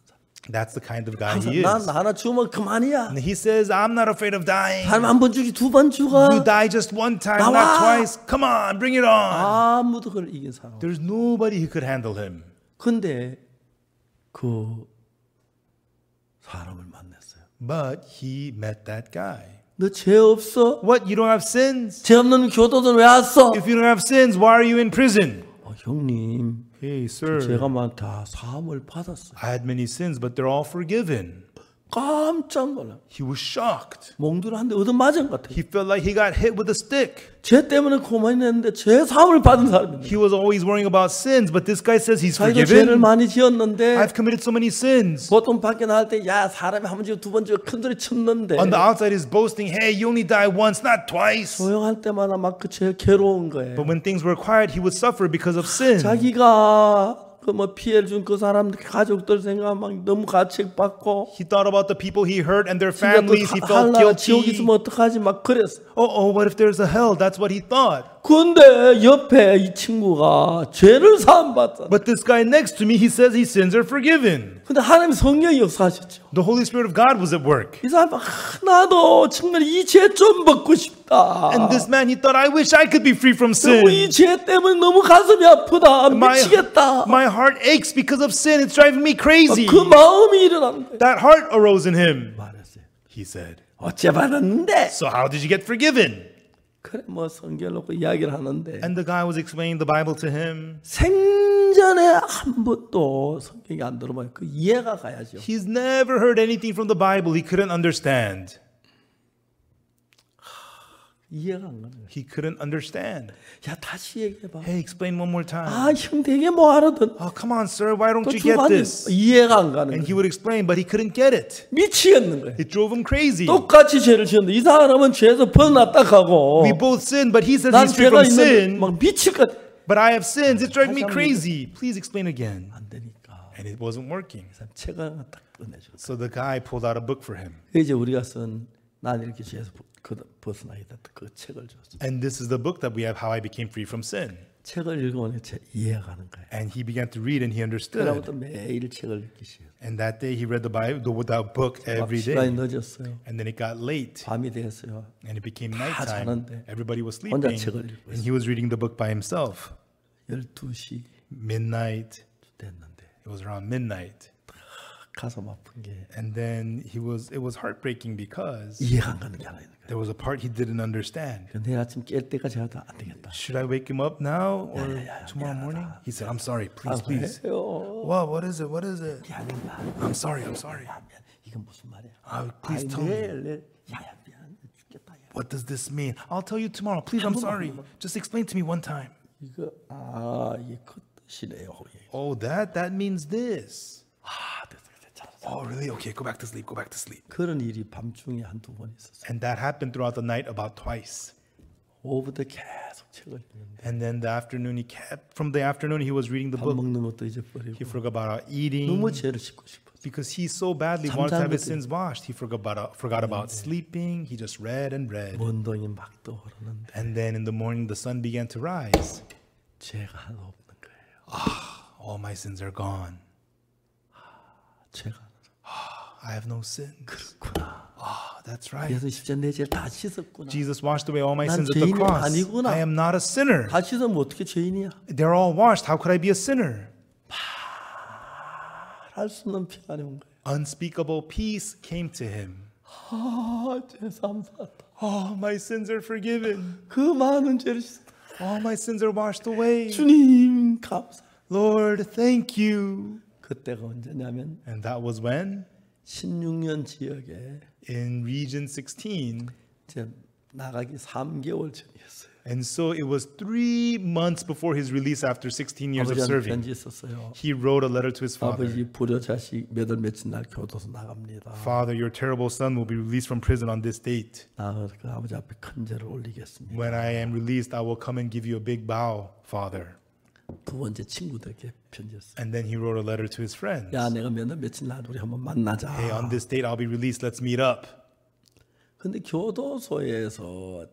That's the kind of guy 항상 he 난 is. 하나 죽으면 그만이야. And he says, I'm not afraid of dying. 사람 한 번 죽이 두 번 죽어. You die just one time, 나와. not twice. Come on, bring it on. 아무도 그걸 이긴 사람. There's nobody who could handle him. 근데 그 사람을 만났어요. But he met that guy. 너 죄 없어? What? You don't have sins? 죄 없는 교도들 왜 왔어? If you don't have sins, why are you in prison? 형님, Hey, sir, 제가 다 사함을 받았어요. I had many sins, but they're all forgiven. 깜짝 놀라. He was shocked. 몽두를 한 대 얻어맞은 것 같아요. He felt like he got hit with a stick. 죄 때문에 고만했는데 죄 사함을 받은 사람입니다. He was always worrying about sins, but this guy says he's 자기도 죄를 forgiven. 많이 지었는데 I've committed so many sins. 보통 밖에 나갈 때 야 사람이 한 번 지고 두 번 지고 큰 소리 쳤는데 On the outside, he's boasting, hey, you only die once, not twice. 조용할 때마다 막 그 죄 괴로운 거예요. But when things were quiet, he would suffer because of sin. 자기가 그 뭐 피해를 준 그 사람 가족들 생각 막 너무 가책받고 He thought about the people he hurt and their 지가 또 families. He felt 할라가 지옥 guilty. 있으면 어떡하지 막 그랬어. Oh, what if there's a hell? That's what he thought. 근데 옆에 이 친구가 죄를 사함 받잖아. But this guy next to me, he says his sins are forgiven. 근데 하나님 성령이 역사하셨죠. The Holy Spirit of God was at work. 이 사람 나도 정말 이 죄 좀 벗고 싶다. And this man, he thought, I wish I could be free from 너무 이 sin. 죄 때문에 너무 가슴이 아프다. 미치겠다. My heart aches because of sin. It's driving me crazy. 그 마음이 일어난 거예요. That heart arose in him. 말했어요. He said, 어째 받았는데? so how did you get forgiven? 그래 뭐 성경 놓고 이야기를 하는데 And the guy was explaining the Bible to him. 생전에 한 번도 성경이 안 들어봐요. 그 이해가 가야죠. He's never heard anything from the Bible. He couldn't understand. 이해가 안 가는 거예요. He couldn't understand. 야 다시 얘기해봐. Hey, explain one more time. 아 형 되게 뭐 알아든. Oh, come on, sir. Why don't 또 you get 주관님 this? 이해가 안 가는 And he 거예요. would explain, but he couldn't get it. 미치겠는 거예요. It drove him crazy. 똑같이 죄를 지었는데 이 사람은 죄에서 벗어났다 하고 We both sinned, but he says 난 he's free 죄가 from 있는데 sin. 막 미칠 것 같아. But I have sins. It's driving me 다시 한번 crazy. Please explain again. 안 되니까 And it wasn't working. 이 사람 책을 하나 딱 꺼내줘. So the guy pulled out a book for him. 이제 우리가 쓴 난 이렇게 죄에서 벗어나게 됐다. 그 책을 줬어. And this is the book that we have, How I Became Free from Sin. 책을 읽어보니 이해가 가는 거예요. And he began to read and he understood. 그다음부터 매일 책을 읽기 시작해요. And that day he read the Bible, that book every 시간이 day. 늦었어요. And then it got late 밤이 됐어요. and it became 다 nighttime. 자는데 Everybody was 혼자 sleeping 책을 읽고 and he was reading the book by himself. 12시 Midnight. 됐는데 It was around midnight. 가슴 아픈 게 And then it was heartbreaking because 이해가 안 가는 게 하나 있는 거예요. there was a part he didn't understand. 내일 아침 깰 때까지 해도 안 되겠다. Should I wake him up now or tomorrow morning? He said, I'm sorry, please, please. 왜요? What is it? What is it? 미안합니다. I'm sorry, I'm sorry. 미안. 이건 무슨 말이야? Please tell me. 내일 야야 미안 죽겠다. 야. What does this mean? I'll tell you tomorrow. Please, I'm sorry. Just explain to me one time. 이거 이게 그 뜻이네요. Oh, that means this. 됐어. Oh, really? Okay, go back to sleep. Go back to sleep. 그런 일이 밤중에 한두 번 있었어요. And that happened throughout the night about twice. 오후부터 계속 책을 읽는데 And then from the afternoon, he was reading the 밥 book. 먹는 것도 잊어버리고 He forgot about eating. 너무 죄를 씻고 싶었어. Because he so badly wanted to have his 잠자는 sins washed. He forgot about sleeping. He just read and read. 먼동이 막 떠오르는데 And then in the morning, the sun began to rise. 죄가 하나 없는 거예요. All my sins are gone. 죄가 I have no sins. 그렇구나. That's right. 예수 십자가 내 죄를 다 씻었구나. Jesus washed away all my 난 sins at the 죄인이 cross. 아니구나. I am not a sinner. 다 씻으면 어떻게 죄인이야? They're all washed. How could I be a sinner? 할 수 없는 평안이 온 거예요. Unspeakable peace came to him. 죄 삼사다. Oh, my sins are forgiven. 그 많은 죄를 씻었다. All my sins are washed away. 주님 감사. Lord, thank you. 그때가 언제냐면 And that was when? 16년 지역에 In Region 16. 이제 나가기 3개월 전이었어요. And so it was 3 months before his release after 16 years of 아버지한테 serving. 편지 썼어요. He wrote a letter to his father. 아버지 불효자식 몇월 며칠 날 교도소 나갑니다. Father, your terrible son will be released from prison on this date. 나 그 아버지 앞에 큰 죄를 올리겠습니다. When I am released, I will come and give you a big bow, Father. 두 번째 친구들에게 편지였어요. And then he wrote a letter to his friends. 야 내가 몇월 며칠 날 우리 한번 만나자. Hey, on this date, I'll be released. Let's meet up. 근데 교도소에서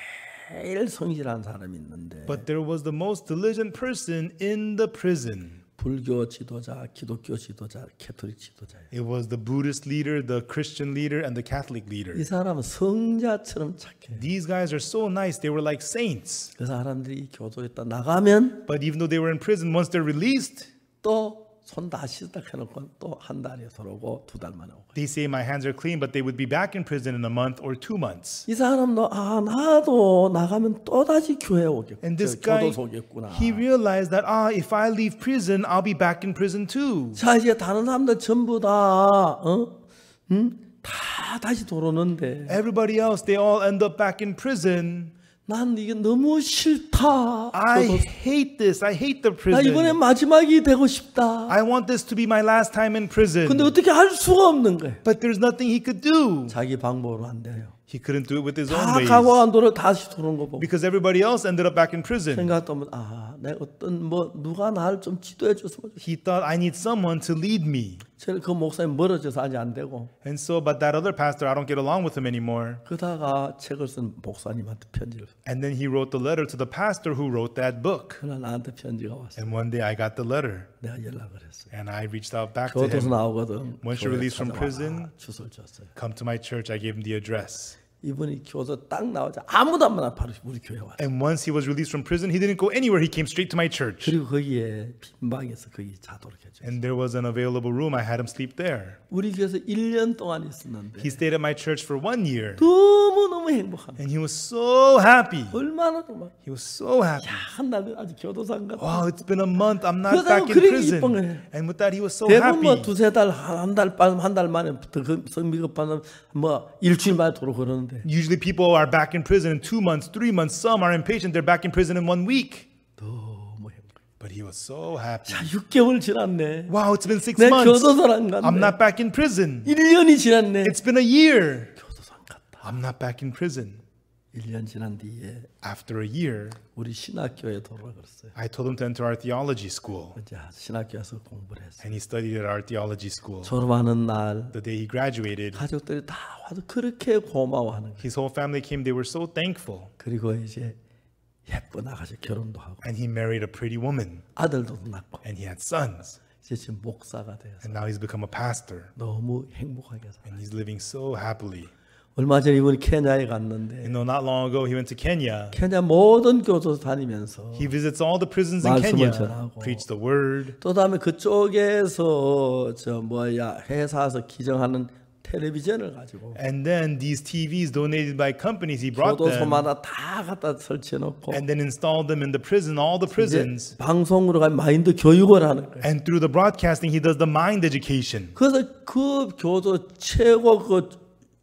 제일 성실한 사람이 있는데 But there was the most diligent person in the prison. 불교 지도자, 기독교 지도자, 캐톨릭 지도자예요. It was the Buddhist leader, the Christian leader, and the Catholic leader. 이 사람은 성자처럼 착해. These guys are so nice. They were like saints. 그 사람들이 교도했다 나가면 But even though they were in prison, once they're released, 또 손 다 씻다 해놓고 또 한 달에 들어오고 2달 만에 오고. they say my hands are clean, but they would be back in prison in a month or 2 months. 이 사람도 나도 나가면 또 다시 교회 오겠구나. And this guy, 교도소 오겠구나. he realized that if I leave prison, I'll be back in prison too. 자 이제 다른 사람들 전부 다 다시 들어오는데 Everybody else, they all end up back in prison. 난 이게 너무 싫다. I hate this. I hate the 나 이번에 prison. 마지막이 되고 싶다. I want this to be my last time in prison. 근데 어떻게 할 수가 없는 거예요. But there's nothing he could do. 자기 방법으로 안 돼요. He couldn't do it with his 다 own ways. 가고 안 돌아 다시 들어온 거 보고 Because everybody else ended up back in prison. 생각하면 내가 어떤 누가 나를 좀 지도해 줬으면 좋겠어. He thought, I need someone to lead me. 저는 그 목사님 멀어져서 아직 안 되고 And so, but that other pastor, I don't get along with him anymore. 그러다가 책을 쓴 목사님한테 편지를 써. And then he wrote the letter to the pastor who wrote that book. 그날 나한테 편지가 왔어. And one day I got the letter. 내가 연락을 했어요. And I reached out back to 교도소 him. 나오거든. Once you're released from prison, 주소를 줬어요. come to my church. I gave him the address. 이분이 교도 딱 나오자 아무도 안 만나 바로 우리 교회 왔어요. And once he was released from prison, he didn't go anywhere. He came straight to my church. 그리고 거기에 빈 방에서 거기 자도록 해줘요. And there was an available room. I had him sleep there. 우리 교회에서 1년 동안 있었는데 He stayed at my church for 1 year. 너무너무 행복합니다. And he was so happy. 얼마나 막 He was so happy. 한 달 아직 교도상 같아. Wow, it's been a month. I'm not 그러다가 back in 그렇게 prison. 기쁜 거예요. And with that, he was so 대부분 뭐 happy. 두세 달, 한 달 만에 성미급하면 뭐 일주일 만에 도로 그러는데 Usually people are back in prison in 2 months, 3 months. Some are impatient. They're back in prison in 1 week. 너무 행복해. But he was so happy. 자, 6개월 지났네. Wow, it's been 6 내 months. 교도소랑 I'm 갔네. not back in prison. 1년이 지났네. It's been a year. 교도소 갔다. I'm not back in prison. 1년 지난 뒤에 After a year, 우리 신학교에 돌아가 그랬어요. I told him to enter our theology school. 이제 신학교에서 공부를 했어요. And he studied at our theology school. 졸업하는 날 The day he graduated, 가족들이 다 와서 그렇게 고마워하는 거예요. his whole family came. They were so thankful. 그리고 이제 예쁜 아가씨 결혼도 하고 And he married a pretty woman. 아들도 낳고 And he had sons. 이제 지금 목사가 돼서 And now he's become a pastor. 너무 행복하게 살아요. And he's living so happily. 얼마 전에 이분이 케냐에 갔는데 You know, not long ago, he went to Kenya. 케냐 모든 교도소 다니면서 He visits all the prisons in 말씀을 Kenya, 전하고. preach the word. 또 다음에 그쪽에서 회사에서 기증하는 텔레비전을 가지고 And then these TVs donated by companies, he brought them 교도소마다 다 갖다 설치해 놓고 and then installed them in the prison, all the prisons. 방송으로 가면 마인드 교육을 하는 거예요. And through the broadcasting, he does the mind education. 그래서 그 교도 최고 그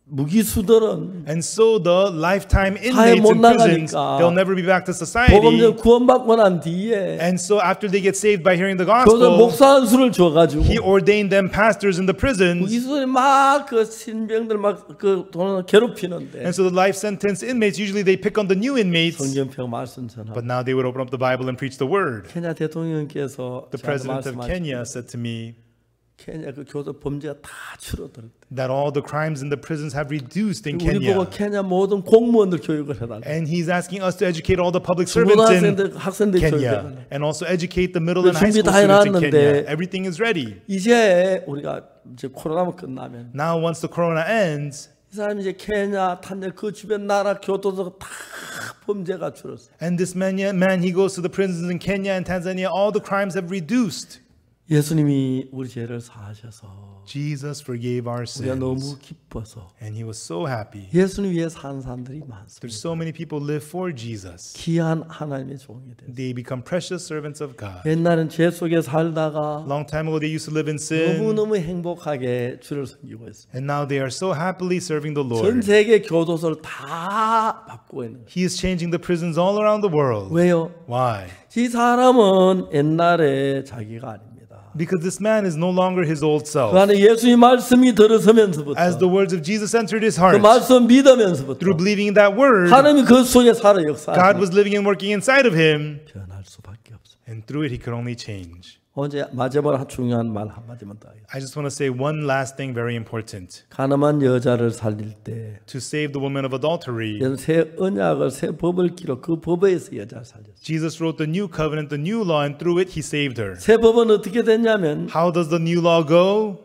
무기수들은 And so the lifetime 사회 inmates 못 in prisons, 나가니까 they'll never be back to 복음 society. 좀 구원받고 난 뒤에 And so after they get saved by hearing the 교도 gospel, 목사 한 수를 줘가지고 he ordained them pastors in the prisons. 무기수들이 막 그 신병들 막 그 돈을 괴롭히는데 And so the life sentence inmates, usually they pick on the new inmates, 성경평 말씀 전하고 but now they would open up the Bible and preach the word. 케냐 대통령께서 The 저한테 president of 말씀하셨 Kenya said to me 케냐 그 교도 범죄가 다 줄어들었대. that all the crimes in the prisons have reduced in 우리 보고 Kenya. 케냐 모든 공무원들 교육을 해달라. And he's asking us to educate all the public servants in 중고등학생들 학생들 Kenya 교육해달라. and also educate the middle and high 준비 school 다 students in 해놨는데 Kenya. Everything is ready. 이제 우리가 이제 코로나만 끝나면 Now once the corona ends, 이 사람이 이제 케냐, 탄자 그 주변 나라 교도소가 다 범죄가 줄었어. and this man he goes to the prisons in Kenya and Tanzania, all the crimes have reduced. 예수님이 우리 죄를 사하셔서 Jesus forgave our 우리가 sins. 너무 기뻐서 And he was so happy. 예수님 위해 사는 사람들이 많습니다. There's so many people live for Jesus. 귀한 하나님의 종이 됐어요. They become precious servants of God. 옛날엔 죄 속에 살다가 Long time ago, they used to live in sin. 너무너무 행복하게 주를 섬기고 있어요. And now they are so happily serving the 전 Lord. 세계 교도소를 다 바꾸고 있는 거예요. He is changing the prisons all around the world. 왜요? Why? 이 사람은 옛날에 자기가 아닙니다. Because this man is no longer his old 그 self. 안에 예수의 말씀이 들어서면서부터 As the words of Jesus entered his 그 heart, 말씀 믿으면서부터 through believing in that word, 하나님이 그 속에 살아 God 역사하시고 was living and working inside of him. 변할 수밖에 없어요. And through it, he could only change. 언제 마지막으로 중요한 말 한마디만 더 하겠습니다. I just want to say one last thing very important. 가늠한 여자를 살릴 때 To save the woman of adultery, 새 언약을 새 법을 기록 그 법에서 여자를 살렸어요. Jesus wrote the new covenant, the new law, and through it he saved her. 새 법은 어떻게 됐냐면 How does the new law go?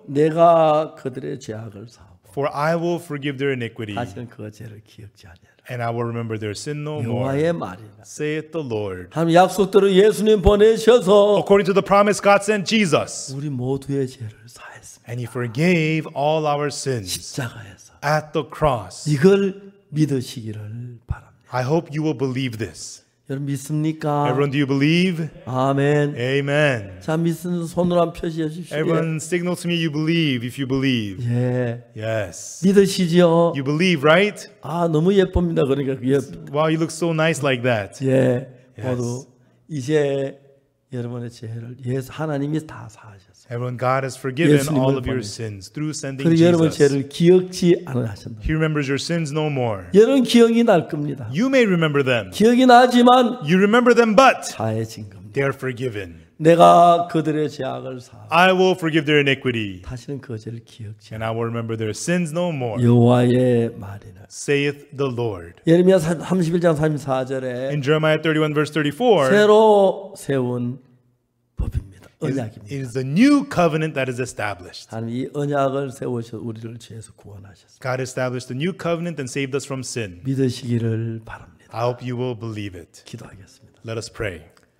내가 그들의 죄악을 사하고 For I will forgive their iniquity, 다시는 그 죄를 기억지 아니하라. and I will remember their sin no more. 여호와의 말이라. Saith the Lord. 하나님 약속대로 예수님 보내셔서 According to the promise, God sent Jesus, 우리 모두의 죄를 사했습니다. and he forgave all our sins 십자가에서 at the cross. 이걸 믿으시기를 바랍니다. I hope you will believe this. 여러분 믿습니까? Everyone, do you believe? 아멘. Amen. 자, 믿는 손으로 한번 표시해 주십시오. Everyone, signal to me you believe if you believe. 예. Yes. 믿으시죠? You believe, right? 아, 너무 예쁩니다. 그러니까 Wow, you look so nice like that. 예. Yes. 모두 이제 여러분의 죄를 예수 하나님이 다 사하셨어요. Everyone, God has forgiven 예수님을 all of your 보내- sins through sending 그리고 여러분 Jesus. 죄를 기억지 않으셨다. He remembers your sins no more. 여러분 기억이 날 겁니다. You may remember them. 기억이 나지만 You remember them, but 사해진 겁니다. they are forgiven. 내가 그들의 죄악을 사하고 I will forgive their iniquity, 다시는 그 죄를 기억지 and I will remember their sins no more, 여호와의 말이라. saith the Lord. 예레미야 31장 34절에 In Jeremiah 31 verse 34, 새로 세운 법입니다. 언약입니다. it is the new covenant that is established. 하나님 이 언약을 세우셔 우리를 죄에서 구원하셨습니다. God established the new covenant and saved us from sin. 믿으시기를 바랍니다. I hope you will believe it. 기도하겠습니다. Let us pray.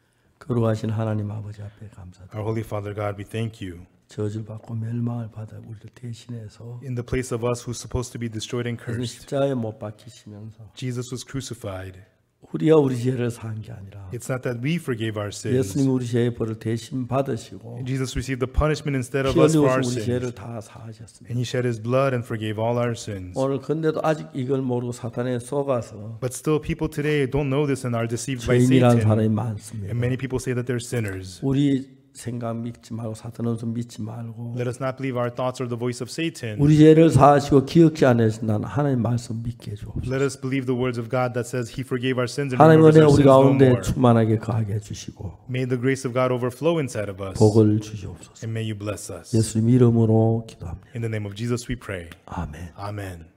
거룩하신 하나님 아버지 앞에 감사드립니다. Our Holy Father God, we thank you. 저주를 받고 멸망을 받아 우리를 대신해서 In the place of us who's supposed to be destroyed and 그는 cursed, 십자가에 못 박히시면서 Jesus was crucified. 우리가 우리 죄를 사한 게 아니라 It's not that we forgave our sins. 예수님 우리 죄의 벌을 대신 받으시고 Jesus received the punishment instead of 피 us for 흘리셔서 our 우리 죄를 sins. 다 사하셨습니다. And he shed his blood and forgave all our sins. 오늘 근데도 아직 이걸 모르고 사탄에 속아서 But still, people today don't know this and are deceived by 죄인이라는 Satan. 사람이 많습니다. And many people say that they're sinners. 우리 생각 믿지 말고 사탄은 좀 믿지 말고 Let us not believe our thoughts or the voice of Satan. 우리 죄를 사하시고 기억지 않으신다는 하나님 말씀 믿게 해주옵소서. Let us believe the words of God that says he forgave our sins and 하나님 remembers 은혜 our 우리 sins no 가운데 more. 충만하게 거하게 해주시고 May the grace of God overflow inside of us. 복을 주시옵소서. And may you bless us. 예수님 이름으로 기도합니다. In the name of Jesus we pray. 아멘. Amen.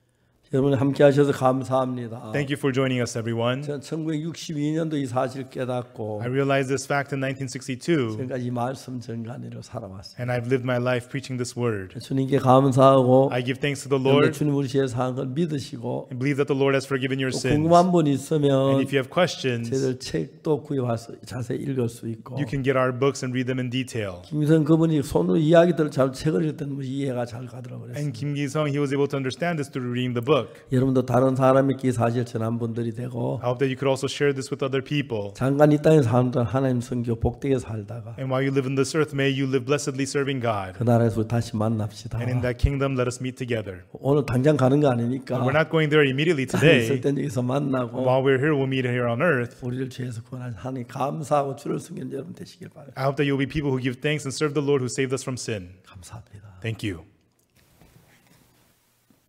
여러분 함께 하셔서 감사합니다. Thank you for joining us, everyone. 전 1962년도 이 사실 깨닫고 I realized this fact in 1962, 지금까지 이 말씀 전가니로 살아왔습니다. and I've lived my life preaching this word. 주님께 감사하고 I give thanks to the 여러분 Lord 주님 우리 죄 사한 걸 믿으시고 and believe that the Lord has forgiven your 또 sins. 궁금한 분 And 있으면 if you have questions, 저희들 책도 구입해서 자세히 읽을 수 있고 you can get our books and read them in detail. 김선 그분이 손으로 이야기들을 잘 책을 읽던 이해가 잘 가더라고요. And Kim Gi-sung, he was able to understand this through reading the book. 여러분도 다른 사람에게 사실 전한 분들이 되고 I hope that you could also share this with other people. 잠깐 이 땅에 사는 동안 하나님 선교 복되게 살다가 And while you live in this earth, may you live blessedly serving God. 그 나라에서 우리 다시 만납시다. And in that kingdom, let us meet together. 오늘 당장 가는 거 아니니까 We're not going there immediately 땅에 있을 today. 땐 여기서 만나고 While we're here, we'll meet here on earth. 우리를 죄에서 구원하신 하나님 감사하고 주를 섬기는 여러분 되시길 바랍니다. I hope that you'll be people who give thanks and serve the Lord who saved us from sin. 감사합니다. Thank you.